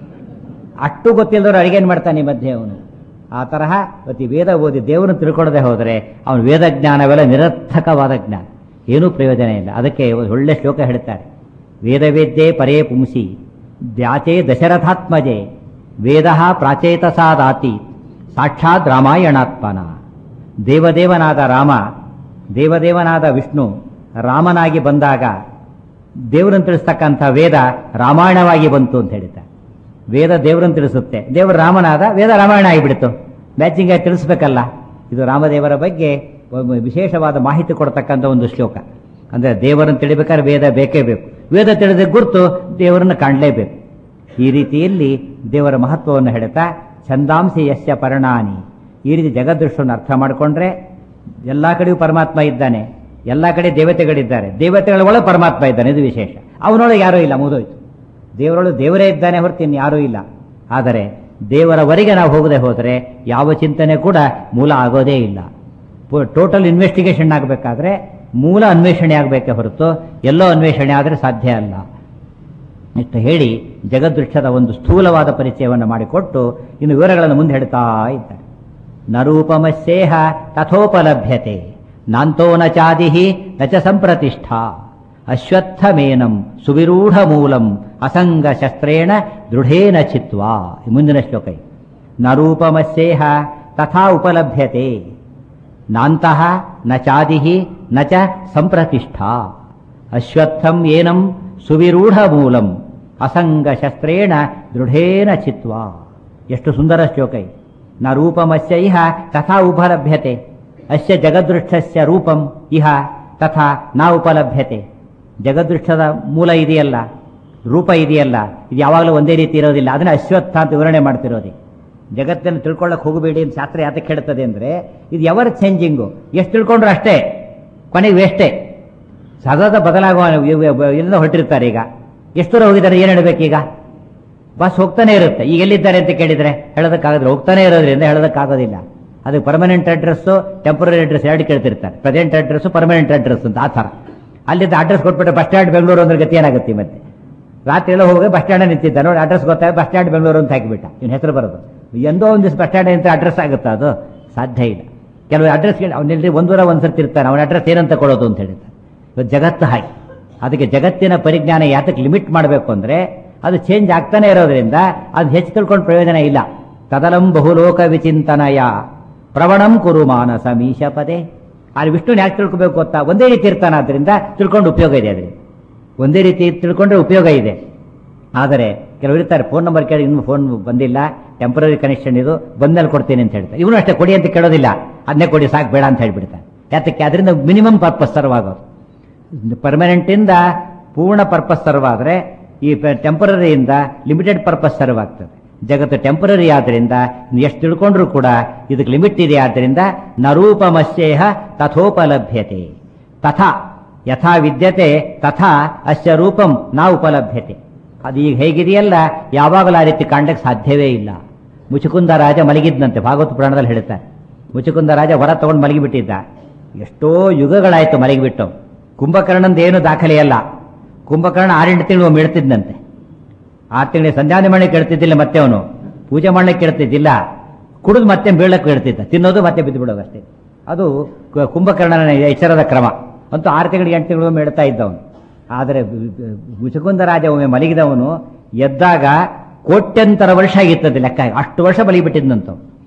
ಅಷ್ಟು ಗೊತ್ತಿಲ್ಲದವ್ರು ಅಡಿಗೆ ಏನು ಮಾಡ್ತಾನೆ ಈ ಮಧ್ಯೆ ಅವನು. ಆ ತರಹ ಪ್ರತಿ ವೇದ ಓದಿ ದೇವರನ್ನು ತಿಳ್ಕೊಳ್ಳದೆ ಹೋದರೆ ಅವನು ವೇದ ಜ್ಞಾನವೆಲ್ಲ ನಿರರ್ಥಕವಾದ ಜ್ಞಾನ, ಏನೂ ಪ್ರಯೋಜನ ಇಲ್ಲ. ಅದಕ್ಕೆ ಒಳ್ಳೆ ಶ್ಲೋಕ ಹೇಳ್ತಾರೆ, ವೇದವೇದ್ಯೆ ಪರೇ ಪುಂಸಿ ದ್ಯಾಚೇ ದಶರಥಾತ್ಮಜೆ ವೇದ ಪ್ರಾಚೇತಸಾದಾತಿ ಸಾಕ್ಷಾತ್ ರಾಮಾಯಣಾತ್ಮನ. ದೇವದೇವನಾದ ರಾಮ, ದೇವದೇವನಾದ ವಿಷ್ಣು ರಾಮನಾಗಿ ಬಂದಾಗ ದೇವರನ್ನು ತಿಳಿಸ್ತಕ್ಕಂಥ ವೇದ ರಾಮಾಯಣವಾಗಿ ಬಂತು ಅಂತ ಹೇಳ್ತಾರೆ. ವೇದ ದೇವರನ್ನು ತಿಳಿಸುತ್ತೆ, ದೇವರು ರಾಮನಾದ, ವೇದ ರಾಮಾಯಣ ಆಗಿಬಿಡ್ತು. ಮ್ಯಾಚಿಂಗ್ ಆಗಿ ತಿಳಿಸ್ಬೇಕಲ್ಲ. ಇದು ರಾಮದೇವರ ಬಗ್ಗೆ ವಿಶೇಷವಾದ ಮಾಹಿತಿ ಕೊಡ್ತಕ್ಕಂಥ ಒಂದು ಶ್ಲೋಕ. ಅಂದರೆ ದೇವರನ್ನು ತಿಳಿಬೇಕಾದ್ರೆ ವೇದ ಬೇಕೇ ಬೇಕು. ವೇದ ತಿಳಿದ ಗುರುತು ದೇವರನ್ನು ಕಾಣಲೇಬೇಕು. ಈ ರೀತಿಯಲ್ಲಿ ದೇವರ ಮಹತ್ವವನ್ನು ಹೇಳ್ತಾ ಛಂದಾಂಸಿ ಯಸ್ಯ ಪರ್ಣಾನಿ, ಈ ರೀತಿ ಜಗದೃಷ್ಟವನ್ನು ಅರ್ಥ ಮಾಡಿಕೊಂಡ್ರೆ ಎಲ್ಲ ಕಡೆಯೂ ಪರಮಾತ್ಮ ಇದ್ದಾನೆ, ಎಲ್ಲ ಕಡೆ ದೇವತೆಗಳಿದ್ದಾರೆ, ದೇವತೆಗಳ ಒಳಗೆ ಪರಮಾತ್ಮ ಇದ್ದಾನೆ, ಇದು ವಿಶೇಷ. ಅವನೊಳಗೆ ಯಾರೂ ಇಲ್ಲ, ಮುಗಿದೋಯ್ತು. ದೇವರೊಳಗೆ ದೇವರೇ ಇದ್ದಾನೆ ಹೊರತು ಇನ್ನು ಯಾರೂ ಇಲ್ಲ. ಆದರೆ ದೇವರವರೆಗೆ ನಾವು ಹೋಗದೆ ಹೋದರೆ ಯಾವ ಚಿಂತನೆ ಕೂಡ ಮೂಲ ಆಗೋದೇ ಇಲ್ಲ. ಟೋಟಲ್ ಇನ್ವೆಸ್ಟಿಗೇಷನ್ ಆಗಬೇಕಾದ್ರೆ ಮೂಲ ಅನ್ವೇಷಣೆ ಆಗಬೇಕೆ ಹೊರತು ಎಲ್ಲೋ ಅನ್ವೇಷಣೆ ಆದರೆ ಸಾಧ್ಯ ಅಲ್ಲ. ಇಷ್ಟು ಹೇಳಿ ಜಗದೃಷ್ಟದ ಒಂದು ಸ್ಥೂಲವಾದ ಪರಿಚಯವನ್ನು ಮಾಡಿಕೊಟ್ಟು ಇನ್ನು ವಿವರಗಳನ್ನು ಮುಂದೆ ಹೇಳ್ತಾ ಇದ್ದಾರೆ. ನರೂಪಮಸ್ಯೇಹ ತಥೋಪಲಭ್ಯತೆ ನಾಂತೋ ನ ಚಾದಿಹಿ ನ ಚ ಸಂಪ್ರತಿಷ್ಠಾ ಅಶ್ವತ್ಥಮೇನಂ ಸುವಿರೂಢ ಮೂಲಂ ಅಸಂಗ ಶಸ್ತ್ರೇಣ ದೃಢೇನ ಚಿತ್ವಾ. ಮುಂದಿನ ಶ್ಲೋಕ. ನರೂಪಮಸ್ಯೇಹ ತಥಾ ಉಪಲಭ್ಯತೆ ನಾಂತಃ ನ ಚಾದಿಹಿ ನ ಚ ಸಂಪ್ರತಿಷ್ಠಾ ಅಶ್ವತ್ಥಂ ಏನಂ ಸುವಿರೂಢ ಮೂಲಂ ಅಸಂಗ ಶಸ್ತ್ರೇಣ ದೃಢೇನ ಚಿತ್ವಾ. ಎಷ್ಟು ಸುಂದರ ಶ್ಲೋಕ. ನ ರೂಪಮಸ್ಯ ಇಹ ತಥಾ ಉಪಲಭ್ಯತೆ ಅಸ್ಯ ಜಗದೃಷ್ಟಸ್ಯ ರೂಪಂ ಇಹ ತಥಾ ನ ಉಪಲಭ್ಯತೆ. ಜಗದೃಷ್ಟದ ಮೂಲ ಇದೆಯಲ್ಲ, ರೂಪ ಇದೆಯಲ್ಲ, ಇದು ಯಾವಾಗಲೂ ಒಂದೇ ರೀತಿ ಇರೋದಿಲ್ಲ. ಅದನ್ನ ಅಶ್ವತ್ಥ ಅಂತ ವಿವರಣೆ ಮಾಡ್ತಿರೋದು. ಜಗತ್ತನ್ನು ತಿಳ್ಕೊಳ್ಳಕ್ಕೆ ಹೋಗಬೇಡಿ ಅಂತ ಶಾಸ್ತ್ರ ಯಾತಕ್ಕೆ ಹೇಳ್ತದೆ ಅಂದರೆ ಇದು ಎವರ್ ಚೇಂಜಿಂಗು. ಎಷ್ಟು ತಿಳ್ಕೊಂಡ್ರು ಅಷ್ಟೇ, ಕೊನೆಗೆ ವೇಸ್ಟೇ. ಸದಾ ಬದಲಾಗುವ ಎಲ್ಲ ಹೊರಟಿರ್ತಾರೆ. ಈಗ ಎಷ್ಟು ದೂರ ಹೋಗಿದ್ದಾರೆ, ಏನು ಹೇಳಬೇಕೀಗ? ಬಸ್ ಹೋಗ್ತಾನೆ ಇರುತ್ತೆ. ಈಗ ಎಲ್ಲಿದ್ದಾರೆ ಅಂತ ಕೇಳಿದರೆ ಹೇಳೋದಕ್ಕಾಗೋದಿಲ್ಲ. ಹೋಗ್ತಾನೆ ಇರೋದ್ರಿಂದ ಹೇಳೋದಕ್ಕಾಗೋದಿಲ್ಲ. ಅದು ಪರ್ಮನೆಂಟ್ ಅಡ್ರೆಸ್ಸು, ಟೆಂಪರರಿ ಅಡ್ರೆಸ್ ಎರಡು ಕೇಳ್ತಿರ್ತಾರೆ. ಪ್ರೆಸೆಂಟ್ ಅಡ್ರೆಸ್ಸು, ಪರ್ಮನೆಂಟ್ ಅಡ್ರೆಸ್ ಅಂತ. ಆ ಥರ ಅಲ್ಲಿಂದ ಅಡ್ರೆಸ್ ಕೊಟ್ಬಿಟ್ಟು ಬಸ್ ಸ್ಟ್ಯಾಂಡ್ ಬೆಂಗಳೂರು ಅಂದ್ರೆ ಗತಿ ಏನಾಗುತ್ತೆ ಮತ್ತೆ? ರಾತ್ರಿ ಎಲ್ಲ ಹೋಗಿ ಬಸ್ ಸ್ಟ್ಯಾಂಡ್ ನಿಂತಿದ್ದ ನೋಡಿ, ಅಡ್ರೆಸ್ ಗೊತ್ತಾಗ ಬಸ್ ಸ್ಟ್ಯಾಂಡ್ ಬೆಂಗಳೂರು ಅಂತ ಹಾಕಿಬಿಟ್ಟ, ಇವನು ಹೆಸರು ಬರೋದು. ಎಂದೋ ಒಂದು ದಿವಸ ಬಸ್ ಸ್ಟ್ಯಾಂಡ್ ಅಂತ ಅಡ್ರೆಸ್ ಆಗುತ್ತಾ? ಅದು ಸಾಧ್ಯ ಇಲ್ಲ. ಕೆಲವು ಅಡ್ರೆಸ್ ಅವನಲ್ಲಿ ಒಂದೂರ ಒಂದು ಸರ್ತಿ ಇರ್ತಾನೆ, ಅವನ ಅಡ್ರೆಸ್ ಏನಂತ ಕೊಡೋದು ಅಂತ ಹೇಳಿದ್ದಾರೆ. ಇವತ್ತು ಜಗತ್ತು ಹಾಗೆ. ಅದಕ್ಕೆ ಜಗತ್ತಿನ ಪರಿಜ್ಞಾನ ಯಾತಕ್ಕೆ ಲಿಮಿಟ್ ಮಾಡಬೇಕು ಅಂದರೆ ಅದು ಚೇಂಜ್ ಆಗ್ತಾನೆ ಇರೋದ್ರಿಂದ ಅದು ಹೆಚ್ಚು ತಿಳ್ಕೊಂಡು ಪ್ರಯೋಜನ ಇಲ್ಲ. ತದಲಂ ಬಹುಲೋಕ ವಿಚಿಂತನಯ ಪ್ರವಣಂ ಕುರು ಮಾನಸ ಮೀಶ ಪದೇ. ಅಲ್ಲಿ ವಿಷ್ಣುನ ಯಾಕೆ ತಿಳ್ಕೋಬೇಕು ಗೊತ್ತಾ? ಒಂದೇ ರೀತಿ ಇರ್ತಾನೆ, ಆದ್ದರಿಂದ ತಿಳ್ಕೊಂಡು ಉಪಯೋಗ ಇದೆ. ಅದರಿಂದ ಒಂದೇ ರೀತಿ ತಿಳ್ಕೊಂಡ್ರೆ ಉಪಯೋಗ ಇದೆ. ಆದರೆ ಕೆಲವರು ಇರ್ತಾರೆ, ಫೋನ್ ನಂಬರ್ ಕೇಳಿ ಇನ್ನೂ ಫೋನ್ ಬಂದಿಲ್ಲ, ಟೆಂಪರರಿ ಕನೆಕ್ಷನ್ ಇದು, ಬಂದಲ್ಲಿ ಕೊಡ್ತೀನಿ ಅಂತ ಹೇಳ್ತಾರೆ. ಇವನು ಅಷ್ಟೇ ಕೊಡಿ ಅಂತ ಕೇಳೋದಿಲ್ಲ, ಅದನ್ನೇ ಕೊಡಿ ಸಾಕು ಬೇಡ ಅಂತ ಹೇಳ್ಬಿಡ್ತಾರೆ. ಯಾತಕ್ಕೆ? ಅದರಿಂದ ಮಿನಿಮಮ್ ಪರ್ಪಸ್ ಸರ್ವ್ ಆಗೋದು. ಪರ್ಮನೆಂಟಿಂದ ಪೂರ್ಣ ಪರ್ಪಸ್ ಸರ್ವ್ ಆದರೆ ಈ ಟೆಂಪರರಿಯಿಂದ ಲಿಮಿಟೆಡ್ ಪರ್ಪಸ್ ಸರ್ವ್ ಆಗ್ತದೆ. ಜಗತ್ತು ಟೆಂಪರರಿ ಆದ್ದರಿಂದ ಎಷ್ಟು ತಿಳ್ಕೊಂಡ್ರೂ ಕೂಡ ಇದಕ್ಕೆ ಲಿಮಿಟ್ ಇದೆ. ಆದ್ದರಿಂದ ನರೂಪಮಸ್ಯೇಹ ತಥೋಪಲಭ್ಯತೆ. ತಥಾ ಯಥಾ ವಿದ್ಯತೆ ತಥಾ ಅಸ್ಯ ರೂಪಂ ನಾ ಉಪಲಭ್ಯತೆ. ಅದು ಈಗ ಹೇಗಿದೆಯಲ್ಲ ಯಾವಾಗಲೂ ಆ ರೀತಿ ಕಾಣಲಿಕ್ಕೆ ಸಾಧ್ಯವೇ ಇಲ್ಲ. ಮುಚುಕುಂದ ರಾಜ ಮಲಗಿದ್ದಂತೆ, ಭಾಗವತ ಪುರಾಣದಲ್ಲಿ ಹೇಳ್ತಾರೆ. ಮುಚುಕುಂದ ರಾಜ ಹೊರ ತಗೊಂಡು ಮಲಗಿಬಿಟ್ಟಿದ್ದ. ಎಷ್ಟೋ ಯುಗಗಳಾಯಿತು ಮಲಗಿಬಿಟ್ಟು. ಕುಂಭಕರ್ಣಂದು ಏನು ದಾಖಲೆಯಲ್ಲ. ಕುಂಭಕರ್ಣ ಆರೆಂಟು ತಿಂಗಳು ಒಮ್ಮೆ ಇಡ್ತಿದ್ದಂತೆ. ಆರು ತಿಂಗಳಿಗೆ ಸಂಧ್ಯಾನೆ ಮಾಡಲಿಕ್ಕೆ ಇಡ್ತಿದ್ದಿಲ್ಲ, ಮತ್ತೆ ಅವನು ಪೂಜೆ ಮಾಡಲಿಕ್ಕೆ ಇಡ್ತಿದ್ದಿಲ್ಲ. ಕುಡಿದು ಮತ್ತೆ ಬೀಳಕ್ಕೆ ಇಡ್ತಿದ್ದ, ತಿನ್ನೋದು ಮತ್ತೆ ಬಿದ್ದು ಬಿಡೋದು ಅಷ್ಟೇ. ಅದು ಕುಂಭಕರ್ಣನ ಎಚ್ಚರದ ಕ್ರಮ. ಅಂತೂ ಆರು ತಿಂಗಳಿಗೆ ಎಂಟು ತಿಂಗಳು ಒಮ್ಮೆ ಇಡ್ತಾ ಇದ್ದವನು. ಆದರೆ ಮುಚುಕುಂದ ರಾಜ ಒಮ್ಮೆ ಮಲಗಿದವನು ಎದ್ದಾಗ ಕೋಟ್ಯಂತರ ವರ್ಷ ಆಗಿರ್ತದೆ ಲೆಕ್ಕ. ಅಷ್ಟು ವರ್ಷ ಮಲಗಿಬಿಟ್ಟಿದ್ದಂತ.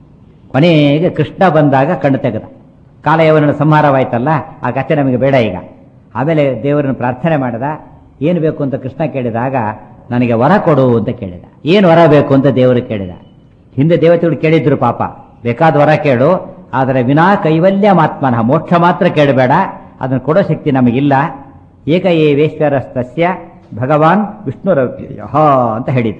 ಕೊನೆಗೆ ಕೃಷ್ಣ ಬಂದಾಗ ಕಣ್ಣು ತೆಗೆದ. ಕಾಲಯವನ ಸಂಹಾರವಾಯ್ತಲ್ಲ, ಆ ಕಥೆ ನಮಗೆ ಬೇಡ ಈಗ. ಆಮೇಲೆ ದೇವರನ್ನು ಪ್ರಾರ್ಥನೆ ಮಾಡಿದ. ಏನು ಬೇಕು ಅಂತ ಕೃಷ್ಣ ಕೇಳಿದಾಗ ನನಗೆ ವರ ಕೊಡು ಅಂತ ಕೇಳಿದ. ಏನು ವರ ಬೇಕು ಅಂತ ದೇವರು ಕೇಳಿದ. ಹಿಂದೆ ದೇವತೆಗಳು ಕೇಳಿದ್ರು, ಪಾಪ ಬೇಕಾದ ವರ ಕೇಳು, ಆದರೆ ವಿನಾ ಕೈವಲ್ಯ ಮಾತ್ಮನಃ, ಮೋಕ್ಷ ಮಾತ್ರ ಕೇಳಬೇಡ, ಅದನ್ನು ಕೊಡೋ ಶಕ್ತಿ ನಮಗಿಲ್ಲ. ಏಕ ಏವೇಶ್ವರಸ್ತಸ್ಯ ಭಗವಾನ್ ವಿಷ್ಣುರವ್ಯಯ ಅಂತ ಹೇಳಿದ್ರು.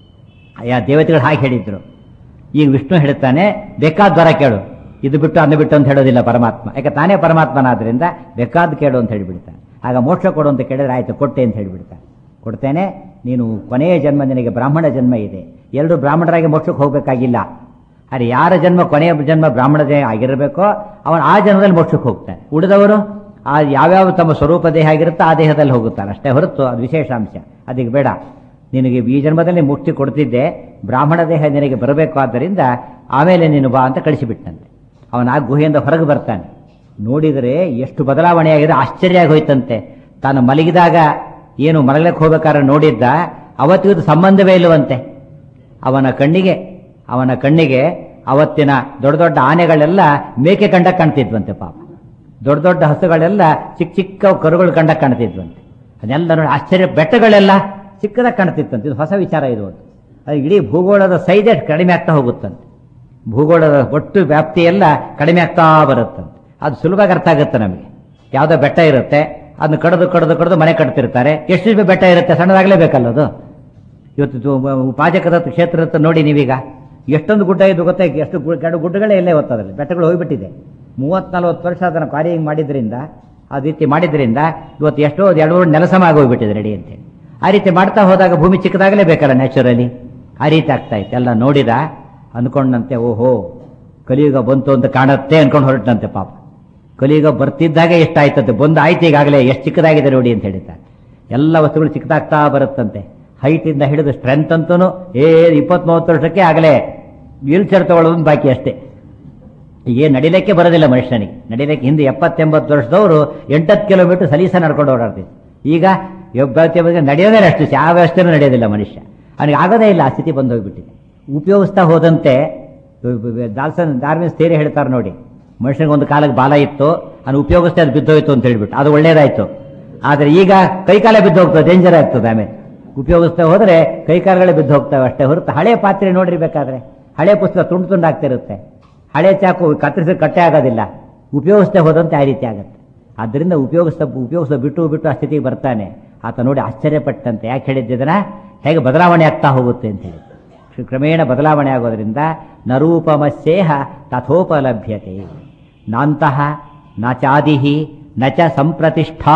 ಯಾ ದೇವತೆಗಳು ಹಾಗೆ ಹೇಳಿದ್ರು. ಈಗ ವಿಷ್ಣು ಹೇಳ್ತಾನೆ ಬೇಕಾದ ವರ ಕೇಳು, ಇದು ಬಿಟ್ಟು ಅನ್ನ ಬಿಟ್ಟು ಅಂತ ಹೇಳೋದಿಲ್ಲ ಪರಮಾತ್ಮ. ಯಾಕೆ ತಾನೇ ಪರಮಾತ್ಮನಾದ್ರಿಂದ ಬೇಕಾದ ಕೇಳು ಅಂತ ಹೇಳಿಬಿಡ್ತಾನೆ. ಆಗ ಮೋಕ್ಷ ಕೊಡು ಅಂತ ಕೇಳಿದ್ರೆ ಆಯ್ತು ಕೊಟ್ಟೆ ಅಂತ ಹೇಳಿಬಿಡ್ತಾನೆ. ಕೊಡ್ತೇನೆ, ನೀನು ಕೊನೆಯ ಜನ್ಮ ನಿನಗೆ ಬ್ರಾಹ್ಮಣ ಜನ್ಮ ಇದೆ, ಎರಡು ಬ್ರಾಹ್ಮಣರಾಗಿ ಮೋಕ್ಷಕ್ಕೆ ಹೋಗಬೇಕಾಗಿಲ್ಲ. ಅರೆ ಯಾರ ಜನ್ಮ ಕೊನೆಯ ಜನ್ಮ ಬ್ರಾಹ್ಮಣ ಆಗಿರಬೇಕೋ ಅವನು ಆ ಜನ್ಮದಲ್ಲಿ ಮೋಕ್ಷಕ್ಕೆ ಹೋಗ್ತಾನೆ. ಉಳಿದವರು ಆ ಯಾವ್ಯಾವ ತಮ್ಮ ಸ್ವರೂಪ ದೇಹ ಆಗಿರುತ್ತೋ ಆ ದೇಹದಲ್ಲಿ ಹೋಗುತ್ತಾನೆ ಅಷ್ಟೇ ಹೊರತು ಅದು ವಿಶೇಷಾಂಶ. ಅದಕ್ಕೆ ಬೇಡ, ನಿನಗೆ ಈ ಜನ್ಮದಲ್ಲಿ ಮುಕ್ತಿ ಕೊಡ್ತಿದ್ದೆ, ಬ್ರಾಹ್ಮಣ ದೇಹ ನಿನಗೆ ಬರಬೇಕು, ಆದ್ದರಿಂದ ಆಮೇಲೆ ನೀನು ಬಾ ಅಂತ ಕಳಿಸಿಬಿಟ್ಟಂತೆ. ಅವನ ಆ ಗುಹೆಯಿಂದ ಹೊರಗೆ ಬರ್ತಾನೆ. ನೋಡಿದರೆ ಎಷ್ಟು ಬದಲಾವಣೆಯಾಗಿದೆ, ಆಶ್ಚರ್ಯ ಆಗಿ ಹೋಯ್ತಂತೆ. ತಾನು ಮಲಗಿದಾಗ ಏನು ಮಲಗಲಿಕ್ಕೆ ಹೋಗ್ಬೇಕಾದ್ರೆ ನೋಡಿದ್ದ ಅವತ್ತಿಗೂ ಸಂಬಂಧವೇ ಇಲ್ಲವಂತೆ. ಅವನ ಕಣ್ಣಿಗೆ ಅವನ ಕಣ್ಣಿಗೆ ಅವತ್ತಿನ ದೊಡ್ಡ ದೊಡ್ಡ ಆನೆಗಳೆಲ್ಲ ಮೇಕೆ ಕಂಡ ಕಾಣ್ತಿದ್ವಂತೆ. ಪಾಪ ದೊಡ್ಡ ದೊಡ್ಡ ಹಸುಗಳೆಲ್ಲ ಚಿಕ್ಕ ಚಿಕ್ಕ ಕರುಗಳು ಕಂಡ ಕಾಣ್ತಿದ್ವಂತೆ. ಅದೆಲ್ಲ ನೋಡಿ ಆಶ್ಚರ್ಯ. ಬೆಟ್ಟಗಳೆಲ್ಲ ಚಿಕ್ಕದಾಗಿ ಕಾಣ್ತಿತ್ತಂತೆ. ಇದು ಹೊಸ ವಿಚಾರ ಇದು. ಅದು ಇಡೀ ಭೂಗೋಳದ ಸೈಜ್ ಕಡಿಮೆ ಆಗ್ತಾ ಹೋಗುತ್ತಂತೆ. ಭೂಗೋಳದ ಒಟ್ಟು ವ್ಯಾಪ್ತಿ ಎಲ್ಲ ಕಡಿಮೆ ಆಗ್ತಾ ಬರುತ್ತಂತೆ. ಅದು ಸುಲಭವಾಗಿ ಅರ್ಥ ಆಗುತ್ತೆ ನಮಗೆ. ಯಾವುದೋ ಬೆಟ್ಟ ಇರುತ್ತೆ, ಅದನ್ನ ಕಡಿದು ಕಡಿದು ಕಡಿದು ಮನೆ ಕಟ್ತಿರ್ತಾರೆ. ಎಷ್ಟು ಬೆಟ್ಟ ಇರುತ್ತೆ, ಸಣ್ಣದಾಗಲೇಬೇಕಲ್ಲ ಅದು. ಇವತ್ತು ಪಾಜಕದ ಕ್ಷೇತ್ರದ ನೋಡಿ ನೀವೀಗ ಎಷ್ಟೊಂದು ಗುಡ್ಡ ಇದು ಗೊತ್ತೇ, ಎಷ್ಟು ಎರಡು ಗುಡ್ಡಗಳೇ ಎಲ್ಲೇ ಗೊತ್ತದ್ರಲ್ಲಿ ಬೆಟ್ಟಗಳು ಹೋಗಿಬಿಟ್ಟಿದೆ. ಮೂವತ್ ನಲ್ವತ್ತು ವರ್ಷ ಅದನ್ನು ಕಾರ್ಯ ಮಾಡಿದ್ರಿಂದ ಆ ರೀತಿ ಮಾಡಿದ್ರಿಂದ ಇವತ್ತು ಎಷ್ಟೋ ಎರಡು ನೆಲಸಮ ಆಗಿ ಹೋಗ್ಬಿಟ್ಟಿದೆ ರೆಡಿ ಅಂತೇಳಿ. ಆ ರೀತಿ ಮಾಡ್ತಾ ಹೋದಾಗ ಭೂಮಿ ಚಿಕ್ಕದಾಗಲೇ ಬೇಕಲ್ಲ ನ್ಯಾಚುರಲಿ. ಆ ರೀತಿ ಆಗ್ತಾ ಇತ್ತು. ಎಲ್ಲ ನೋಡಿದ ಅಂದ್ಕೊಂಡಂತೆ ಓಹೋ ಕಲಿಯುಗ ಬಂತು ಅಂತ ಕಾಣುತ್ತೆ ಅನ್ಕೊಂಡು ಹೊರಟಂತೆ. ಪಾಪ ಕಲಿಯುಗ ಬರ್ತಿದ್ದಾಗೆ ಎಷ್ಟಾಯ್ತಂತೆ, ಬಂದು ಆಯ್ತು ಈಗಾಗಲೇ ಎಷ್ಟು ಚಿಕ್ಕದಾಗಿದೆ ನೋಡಿ ಅಂತ ಹೇಳಿದ್ದಾರೆ. ಎಲ್ಲ ವಸ್ತುಗಳು ಚಿಕ್ಕದಾಗ್ತಾ ಬರುತ್ತಂತೆ. ಹೈಟಿಂದ ಹಿಡಿದು ಸ್ಟ್ರೆಂತ್ ಅಂತೂ ಏ ಇಪ್ಪತ್ತ್ ಮೂವತ್ತು ವರ್ಷಕ್ಕೆ ಆಗಲೇ ವೀಲ್ ಚೇರ್ ತಗೊಳ್ಳೋದು ಬಾಕಿ ಅಷ್ಟೇ. ಏನು ನಡಿಲಿಕ್ಕೆ ಬರೋದಿಲ್ಲ ಮನುಷ್ಯನಿಗೆ. ನಡಿಲಿಕ್ಕೆ ಹಿಂದೆ ಎಪ್ಪತ್ತೆಂಬತ್ತು ವರ್ಷದವರು ಎಂಟತ್ತು ಕಿಲೋಮೀಟರ್ ಸಲೀಸ ನಡ್ಕೊಂಡು ಓಡಾಡ್ತಿದ್ರು. ಈಗ ಎಪ್ಪತ್ತ ಬಗ್ಗೆ ನಡೆಯೋದೇ ಅಷ್ಟು ಯಾವ ಅಷ್ಟೇ ನಡೆಯೋದಿಲ್ಲ ಮನುಷ್ಯ. ಅವನಿಗೆ ಆಗೋದೇ ಇಲ್ಲ, ಆ ಸ್ಥಿತಿ ಬಂದು ಹೋಗ್ಬಿಟ್ಟಿದೆ. ಉಪಯೋಗಿಸ್ತಾ ಹೋದಂತೆ ದಾಲ್ಸನ್ ಧಾರ್ಮಿಕ ಸ್ಥೇರಿ ಹೇಳ್ತಾರೆ ನೋಡಿ, ಮನುಷ್ಯನಿಗೆ ಒಂದು ಕಾಲಕ್ಕೆ ಬಾಲ ಇತ್ತು, ಅದು ಉಪಯೋಗಿಸ್ತಾ ಅದು ಬಿದ್ದೋಯ್ತು ಅಂತ ಹೇಳ್ಬಿಟ್ಟು ಅದು ಒಳ್ಳೇದಾಯ್ತು. ಆದರೆ ಈಗ ಕೈಕಾಲ ಬಿದ್ದು ಹೋಗ್ತದೆ, ಡೇಂಜರ್ ಆಗ್ತದೆ. ಆಮೇಲೆ ಉಪಯೋಗಿಸ್ತಾ ಹೋದ್ರೆ ಕೈಕಾಲಗಳೇ ಬಿದ್ದು ಹೋಗ್ತವೆ ಅಷ್ಟೇ ಹೊರತು. ಹಳೆ ಪಾತ್ರೆ ನೋಡಿರ್ಬೇಕಾದ್ರೆ ಹಳೆ ಪುಸ್ತಕ ತುಂಡು ತುಂಡು ಆಗ್ತಿರುತ್ತೆ, ಹಳೆ ಚಾಕು ಕತ್ತರಿಸಿ ಕಟ್ಟೆ ಆಗೋದಿಲ್ಲ. ಉಪಯೋಗಿಸ್ತಾ ಹೋದಂತೆ ಆ ರೀತಿ ಆಗುತ್ತೆ. ಆದ್ದರಿಂದ ಉಪಯೋಗಿಸ್ತಾ ಉಪಯೋಗಿಸ್ತಾ ಬಿಟ್ಟು ಬಿಟ್ಟು ಆ ಸ್ಥಿತಿಗೆ ಬರ್ತಾನೆ. ಆತ ನೋಡಿ ಆಶ್ಚರ್ಯಪಟ್ಟಂತೆ. ಯಾಕೆ ಹೇಳಿದ್ದನ ಹೇಗೆ ಬದಲಾವಣೆ ಆಗ್ತಾ ಹೋಗುತ್ತೆ ಅಂತ ಹೇಳಿ. ಕ್ರಮೇಣ ಬದಲಾವಣೆ ಆಗೋದ್ರಿಂದ ನರೂಪಮಸ್ಯೇಹ ತಥೋಪಲಭ್ಯತೆ ನಾಂತಹ ನ ಚಾದಿಹಿ ನ ಚ ಸಂಪ್ರತಿಷ್ಠಾ.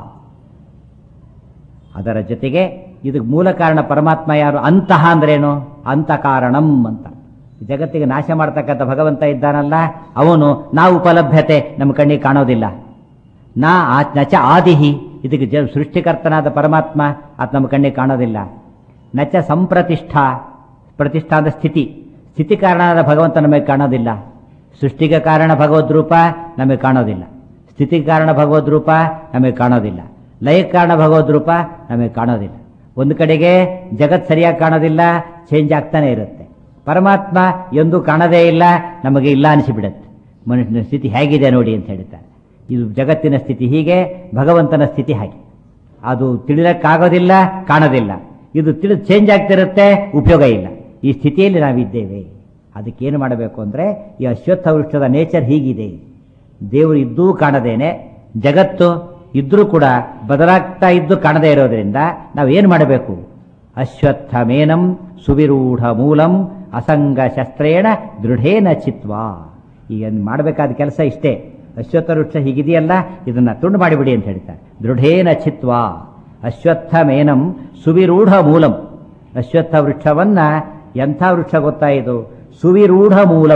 ಅದರ ಜೊತೆಗೆ ಇದಕ್ಕೆ ಮೂಲ ಕಾರಣ ಪರಮಾತ್ಮ ಯಾರು? ಅಂತಹ ಅಂದ್ರೇನು? ಅಂತ ಕಾರಣಂ ಅಂತ. ಜಗತ್ತಿಗೆ ನಾಶ ಮಾಡ್ತಕ್ಕಂಥ ಭಗವಂತ ಇದ್ದಾನಲ್ಲ ಅವನು ನಾ ಉಪಲಭ್ಯತೆ ನಮ್ಮ ಕಣ್ಣಿಗೆ ಕಾಣೋದಿಲ್ಲ. ನಾ ನಚ ಆದಿಹಿ ಇದಕ್ಕೆ ಜ ಸೃಷ್ಟಿಕರ್ತನಾದ ಪರಮಾತ್ಮ ಅದು ನಮ್ಮ ಕಣ್ಣಿಗೆ ಕಾಣೋದಿಲ್ಲ. ನಚ ಸಂಪ್ರತಿಷ್ಠಾ ಪ್ರತಿಷ್ಠಾ ಅಂದ್ರೆ ಸ್ಥಿತಿ, ಸ್ಥಿತಿ ಕಾರಣನಾದ ಭಗವಂತ ನಮಗೆ ಕಾಣೋದಿಲ್ಲ. ಸೃಷ್ಟಿಗೆ ಕಾರಣ ಭಗವದ್ ರೂಪ ನಮಗೆ ಕಾಣೋದಿಲ್ಲ. ಸ್ಥಿತಿ ಕಾರಣ ಭಗವದ್ ರೂಪ ನಮಗೆ ಕಾಣೋದಿಲ್ಲ. ಲಯ ಕಾರಣ ಭಗವದ್ ರೂಪ ನಮಗೆ ಕಾಣೋದಿಲ್ಲ. ಒಂದು ಕಡೆಗೆ ಜಗತ್ ಸರಿಯಾಗಿ ಕಾಣೋದಿಲ್ಲ, ಚೇಂಜ್ ಆಗ್ತಾನೆ ಇರುತ್ತೆ. ಪರಮಾತ್ಮ ಎಂದೂ ಕಾಣದೇ ಇಲ್ಲ, ನಮಗೆ ಇಲ್ಲ ಅನಿಸಿಬಿಡುತ್ತೆ. ಮನುಷ್ಯನ ಸ್ಥಿತಿ ಹೇಗಿದೆ ನೋಡಿ ಅಂತ ಹೇಳ್ತಾರೆ. ಇದು ಜಗತ್ತಿನ ಸ್ಥಿತಿ ಹೀಗೆ, ಭಗವಂತನ ಸ್ಥಿತಿ ಹಾಗೆ. ಅದು ತಿಳಿಲಕ್ಕಾಗೋದಿಲ್ಲ, ಕಾಣೋದಿಲ್ಲ. ಇದು ತಿಳಿದು ಚೇಂಜ್ ಆಗ್ತಿರುತ್ತೆ, ಉಪಯೋಗ ಇಲ್ಲ. ಈ ಸ್ಥಿತಿಯಲ್ಲಿ ನಾವಿದ್ದೇವೆ. ಅದಕ್ಕೇನು ಮಾಡಬೇಕು ಅಂದರೆ ಈ ಅಶ್ವತ್ಥ ವೃಕ್ಷದ ನೇಚರ್ ಹೀಗಿದೆ. ದೇವರು ಇದ್ದೂ ಕಾಣದೇನೆ, ಜಗತ್ತು ಇದ್ರೂ ಕೂಡ ಬದಲಾಗ್ತಾ ಇದ್ದು ಕಾಣದೇ ಇರೋದ್ರಿಂದ ನಾವೇನು ಮಾಡಬೇಕು? ಅಶ್ವತ್ಥಮೇನಂ ಸುವಿರೂಢ ಮೂಲಂ ಅಸಂಗ ಶಸ್ತ್ರೇಣ ದೃಢೇನ ಚಿತ್ವಾ. ಈಗ ಮಾಡಬೇಕಾದ ಕೆಲಸ ಇಷ್ಟೇ. ಅಶ್ವತ್ಥ ವೃಕ್ಷ ಹೀಗಿದೆಯಲ್ಲ, ಇದನ್ನ ತುಂಡು ಮಾಡಿಬಿಡಿ ಅಂತ ಹೇಳ್ತಾರೆ. ದೃಢೇನ ಚಿತ್ವಾ ಅಶ್ವತ್ಥಮೇನಂ ಸುವಿರೂಢ ಮೂಲಂ. ಅಶ್ವತ್ಥ ವೃಕ್ಷವನ್ನ ಎಂಥ ವೃಕ್ಷ ಗೊತ್ತಾ ಇದು? ಸುವಿರೂಢ ಮೂಲಂ.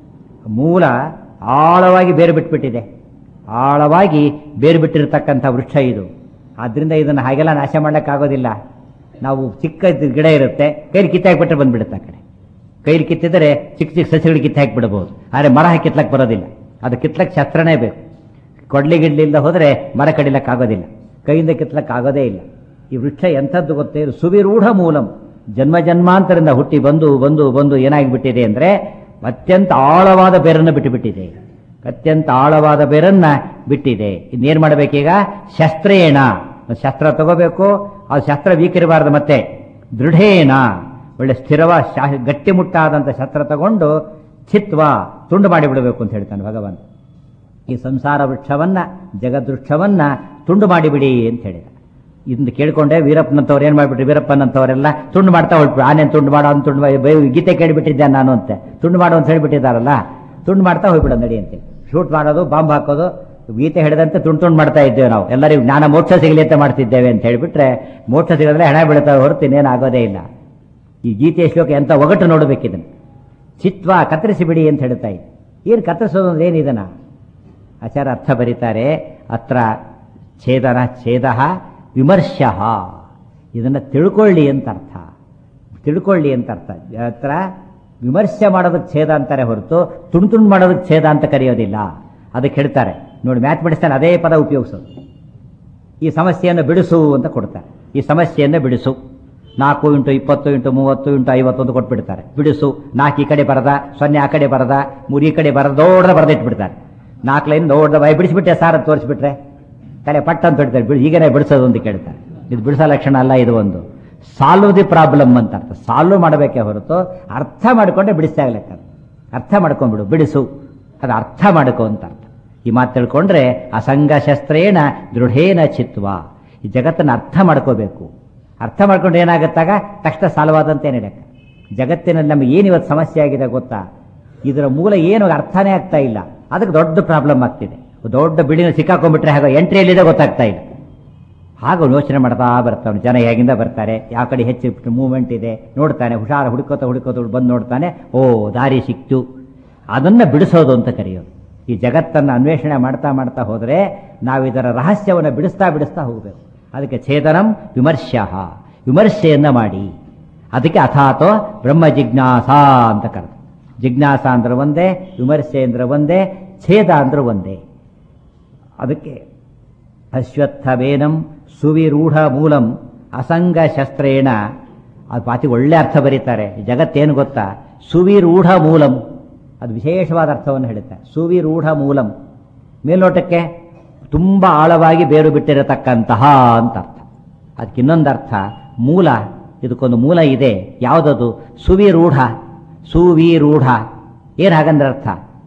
ಮೂಲ ಆಳವಾಗಿ ಬೇರು ಬಿಟ್ಬಿಟ್ಟಿದೆ, ಆಳವಾಗಿ ಬೇರು ಬಿಟ್ಟಿರತಕ್ಕಂಥ ವೃಕ್ಷ ಇದು. ಆದ್ರಿಂದ ಇದನ್ನು ಹಾಗೆಲ್ಲ ನಾಶ ಮಾಡಲಿಕ್ಕಾಗೋದಿಲ್ಲ. ನಾವು ಚಿಕ್ಕ ಗಿಡ ಇರುತ್ತೆ, ಕೈಲಿ ಕಿತ್ತಾಕ್ಬಿಟ್ರೆ ಬಂದ್ಬಿಡುತ್ತೆ. ಆ ಕಡೆ ಕೈಲಿ ಕಿತ್ತಿದರೆ ಚಿಕ್ಕ ಚಿಕ್ಕ ಸಸಿಗಳಿಗೆ ಕಿತ್ತಾಕಿ ಬಿಡಬಹುದು. ಆದರೆ ಮರ ಕಿತ್ಲಕ್ಕೆ ಬರೋದಿಲ್ಲ. ಅದು ಕಿತ್ಲಕ್ಕೆ ಶಸ್ತ್ರನೇ ಬೇಕು. ಕೊಡ್ಲಿ ಗಿಡ್ಲಿಂದ ಹೋದರೆ ಮರ ಕಡಿಲಕ್ಕಾಗೋದಿಲ್ಲ, ಕೈಯಿಂದ ಕಿತ್ಲಕ್ಕೆ ಆಗೋದೇ ಇಲ್ಲ. ಈ ವೃಕ್ಷ ಎಂಥದ್ದು ಗೊತ್ತೇ? ಸುವಿರೂಢ ಮೂಲಂ. ಜನ್ಮ ಜನ್ಮಾಂತರದಿಂದ ಹುಟ್ಟಿ ಬಂದು ಬಂದು ಬಂದು ಏನಾಗಿಬಿಟ್ಟಿದೆ ಅಂದರೆ ಅತ್ಯಂತ ಆಳವಾದ ಬೇರನ್ನು ಬಿಟ್ಟುಬಿಟ್ಟಿದೆ. ಅತ್ಯಂತ ಆಳವಾದ ಬೇರನ್ನ ಬಿಟ್ಟಿದೆ. ಇನ್ನೇನು ಮಾಡಬೇಕೀಗ? ಶಸ್ತ್ರೇಣ, ಶಸ್ತ್ರ ತಗೋಬೇಕು. ಆ ಶಸ್ತ್ರ ವೀಕಿರಬಾರದು. ಮತ್ತೆ ದೃಢೇನ, ಒಳ್ಳೆ ಸ್ಥಿರವ ಗಟ್ಟಿಮುಟ್ಟಾದಂಥ ಶಸ್ತ್ರ ತಗೊಂಡು ಚಿತ್ವ ತುಂಡು ಮಾಡಿಬಿಡಬೇಕು ಅಂತ ಹೇಳ್ತಾನೆ ಭಗವಂತ. ಈ ಸಂಸಾರ ವೃಕ್ಷವನ್ನ, ಜಗದ್ವೃಕ್ಷವನ್ನ ತುಂಡು ಮಾಡಿಬಿಡಿ ಅಂತ ಹೇಳಿದ. ಇದನ್ನು ಕೇಳಿಕೊಂಡೆ ವೀರಪ್ಪನಂತವ್ರು ಏನು ಮಾಡಿಬಿಟ್ರು, ವೀರಪ್ಪನಂತವರೆಲ್ಲ ತುಂಡು ಮಾಡ್ತಾ ಹೊರಟ್ಬಿಟ್ಟು ಆನೇನು ತುಂಡು ಮಾಡೋ ಅಂತ ತುಂಡು ಮಾಡಿ ಗೀತೆ ಕೇಳಿಬಿಟ್ಟಿದ್ದೆ ನಾನು ಅಂತೆ, ತುಂಡು ಮಾಡೋ ಅಂತ ಹೇಳಿಬಿಟ್ಟಿದ್ದಾರಲ್ಲ, ತುಂಡು ಮಾಡ್ತಾ ಹೋಗ್ಬಿಡೋ ನಡಿ ಅಂತೇಳಿ ಶೂಟ್ ಮಾಡೋದು, ಬಾಂಬ್ ಹಾಕೋದು, ಗೀತೆ ಹಿಡಿದಂತೆ ತುಂಡು ತುಂಡು ಮಾಡ್ತಾ ಇದ್ದೇವೆ ನಾವು ಎಲ್ಲರಿಗೂ ಜ್ಞಾನ ಮೋಕ್ಷ ಸಿಗಲಿ ಅಂತ ಮಾಡ್ತಿದ್ದೇವೆ ಅಂತ ಹೇಳಿಬಿಟ್ರೆ ಮೋಕ್ಷ ಸಿಗದ್ರೆ ಹೆಣ ಬೀಳ್ತಾವೆ ಹೊರತು ಇನ್ನೇನು ಆಗೋದೇ ಇಲ್ಲ. ಈ ಗೀತೆಯ ಶ್ಲೋಕ ಎಂತ ಒಗಟು ನೋಡಬೇಕಿದನ್ನು. ಚಿತ್ವ ಕತ್ತರಿಸಿ ಬಿಡಿ ಅಂತ ಹೇಳ್ತಾ ಇದ್ದೆ. ಏನು ಕತ್ತರಿಸೋದು ಅಂದ್ರೆ ಏನಿದನ ಆಚಾರ ಅರ್ಥ ಬರೀತಾರೆ. ಅತ್ರ ಛೇದನ ಛೇದ ವಿಮರ್ಶ, ಇದನ್ನು ತಿಳ್ಕೊಳ್ಳಿ ಅಂತ ಅರ್ಥ, ತಿಳ್ಕೊಳ್ಳಿ ಅಂತ ಅರ್ಥ. ಅತ್ರ ವಿಮರ್ಶೆ ಮಾಡೋದಕ್ಕೆ ಛೇದ ಅಂತಾರೆ ಹೊರತು ತುಂಡು ತುಂಡು ಮಾಡೋದಕ್ಕೆ ಛೇದ ಅಂತ ಕರೆಯೋದಿಲ್ಲ. ಅದಕ್ಕೆ ಹೇಳ್ತಾರೆ ನೋಡಿ, ಮ್ಯಾಥಮೆಟಿಕ್ಸಲ್ಲಿ ಅದೇ ಪದ ಉಪಯೋಗಿಸೋದು. ಈ ಸಮಸ್ಯೆಯನ್ನು ಬಿಡಿಸು ಅಂತ ಕೊಡ್ತಾರೆ. ಈ ಸಮಸ್ಯೆಯನ್ನು ಬಿಡಿಸು, ನಾಲ್ಕು ಇಂಟು ಇಪ್ಪತ್ತು ಇಂಟು ಮೂವತ್ತು ಇಂಟು ಐವತ್ತೊಂದು ಕೊಟ್ಬಿಡ್ತಾರೆ. ಬಿಡಿಸು, ನಾಲ್ಕು ಈ ಕಡೆ ಬರದ, ಸೊನ್ನೆ ಆ ಕಡೆ ಬರದ, ಮೂರು ಈ ಕಡೆ ಬರದ, ದೊಡ್ಡ ಬರೆದಿಟ್ಬಿಡ್ತಾರೆ. ನಾಲ್ಕು ಲೈನ್ ದೊಡ್ಡ ಬಾಯಿ ಬಿಡಿಸ್ಬಿಟ್ಟೆ ಸಾರ್ ಅಂತ ತೋರಿಸ್ಬಿಟ್ರೆ ತಲೆ ಪಟ್ಟ ಅಂತ ಹೊಡಿತಾರೆ. ಬಿಡಿ ಈಗನೇ ಬಿಡಿಸೋದು ಅಂತ ಕೇಳ್ತಾರೆ. ಇದು ಬಿಡಿಸೋ ಲಕ್ಷಣ ಅಲ್ಲ, ಇದು ಒಂದು ಸಾಲ್ವ್ ದಿ ಪ್ರಾಬ್ಲಮ್ ಅಂತ ಅರ್ಥ. ಸಾಲ್ವ್ ಮಾಡಬೇಕೇ ಹೊರತು ಅರ್ಥ ಮಾಡಿಕೊಂಡೆ ಬಿಡಿಸ್ತಾ ಆಗ್ಲಿಕ್ಕೆ. ಅರ್ಥ ಮಾಡ್ಕೊಂಡ್ಬಿಡು, ಬಿಡಿಸು, ಅದು ಅರ್ಥ ಮಾಡ್ಕೊ ಅಂತ ಅರ್ಥ. ಈ ಮಾತು ತಿಳ್ಕೊಂಡ್ರೆ ಅಸಂಗ ಶಸ್ತ್ರೇಣ ದೃಢೇನ ಚಿತ್ವ, ಈ ಜಗತ್ತನ್ನು ಅರ್ಥ ಮಾಡ್ಕೋಬೇಕು. ಅರ್ಥ ಮಾಡ್ಕೊಂಡ್ರೆ ಏನಾಗುತ್ತಾಗ ತಕ್ಷಣ ಸಾಲ್ವಾದಂತೇನೆ ಲೆಕ್ಕ. ಜಗತ್ತಿನಲ್ಲಿ ನಮಗೆ ಏನು ಇವತ್ತು ಸಮಸ್ಯೆ ಆಗಿದೆ ಗೊತ್ತಾ? ಇದರ ಮೂಲ ಏನು ಅರ್ಥನೇ ಆಗ್ತಾ ಇಲ್ಲ, ಅದಕ್ಕೆ ದೊಡ್ಡ ಪ್ರಾಬ್ಲಮ್ ಆಗ್ತಿದೆ. ದೊಡ್ಡ ಬಿಲ್ಡಿಂಗ್ ಸಿಕ್ಕಾಕೊಂಡ್ಬಿಟ್ರೆ ಹಾಗೆ ಎಂಟ್ರಿಯಲ್ಲಿದೆ ಗೊತ್ತಾಗ್ತಾ ಇಲ್ಲ. ಹಾಗೆ ಯೋಚನೆ ಮಾಡ್ತಾ ಬರ್ತಾನೆ. ಜನ ಹೇಗಿಂದ ಬರ್ತಾರೆ, ಯಾವ ಕಡೆ ಹೆಚ್ಚು ಮೂವ್ಮೆಂಟ್ ಇದೆ ನೋಡ್ತಾನೆ, ಹುಷಾರ ಹುಡುಕೋತ ಹುಡುಕೋತ ಬಂದು ನೋಡ್ತಾನೆ, ಓ ದಾರಿ ಸಿಕ್ತು. ಅದನ್ನು ಬಿಡಿಸೋದು ಅಂತ ಕರೆಯೋದು. ಈ ಜಗತ್ತನ್ನು ಅನ್ವೇಷಣೆ ಮಾಡ್ತಾ ಮಾಡ್ತಾ ಹೋದರೆ ನಾವು ಇದರ ರಹಸ್ಯವನ್ನು ಬಿಡಿಸ್ತಾ ಬಿಡಿಸ್ತಾ ಹೋಗಬೇಕು. ಅದಕ್ಕೆ ಛೇದನಂ ವಿಮರ್ಶ, ವಿಮರ್ಶೆಯನ್ನ ಮಾಡಿ. ಅದಕ್ಕೆ ಅಥಾತೋ ಬ್ರಹ್ಮ ಜಿಜ್ಞಾಸ ಅಂತ ಕರೆದು. ಜಿಜ್ಞಾಸ ಅಂದ್ರೆ ಒಂದೇ, ವಿಮರ್ಶೆ ಅಂದ್ರೆ ಒಂದೇ, ಛೇದ ಅಂದ್ರೆ ಒಂದೇ. ಅದಕ್ಕೆ ಅಶ್ವತ್ಥವೇನಂ ಸುವಿರೂಢ ಮೂಲಂ ಅಸಂಗ ಶಸ್ತ್ರೇಣ, ಅದು ಪಾತಿ ಒಳ್ಳೆ ಅರ್ಥ ಬರೀತಾರೆ. ಜಗತ್ತೇನು ಗೊತ್ತಾ? ಸುವಿರೂಢ ಮೂಲಂ, ಅದು ವಿಶೇಷವಾದ ಅರ್ಥವನ್ನು ಹೇಳುತ್ತೆ. ಸುವಿರೂಢ ಮೂಲಂ, ಮೇಲ್ನೋಟಕ್ಕೆ ತುಂಬ ಆಳವಾಗಿ ಬೇರು ಬಿಟ್ಟಿರತಕ್ಕಂತಹ ಅಂತ ಅರ್ಥ. ಅದಕ್ಕೆ ಇನ್ನೊಂದು ಅರ್ಥ ಮೂಲ, ಇದಕ್ಕೊಂದು ಮೂಲ ಇದೆ. ಯಾವುದದು? ಸುವಿರೂಢ, ಸುವಿರೂಢ. ಏನು ಹಾಗಂದ್ರೆ ಅರ್ಥ?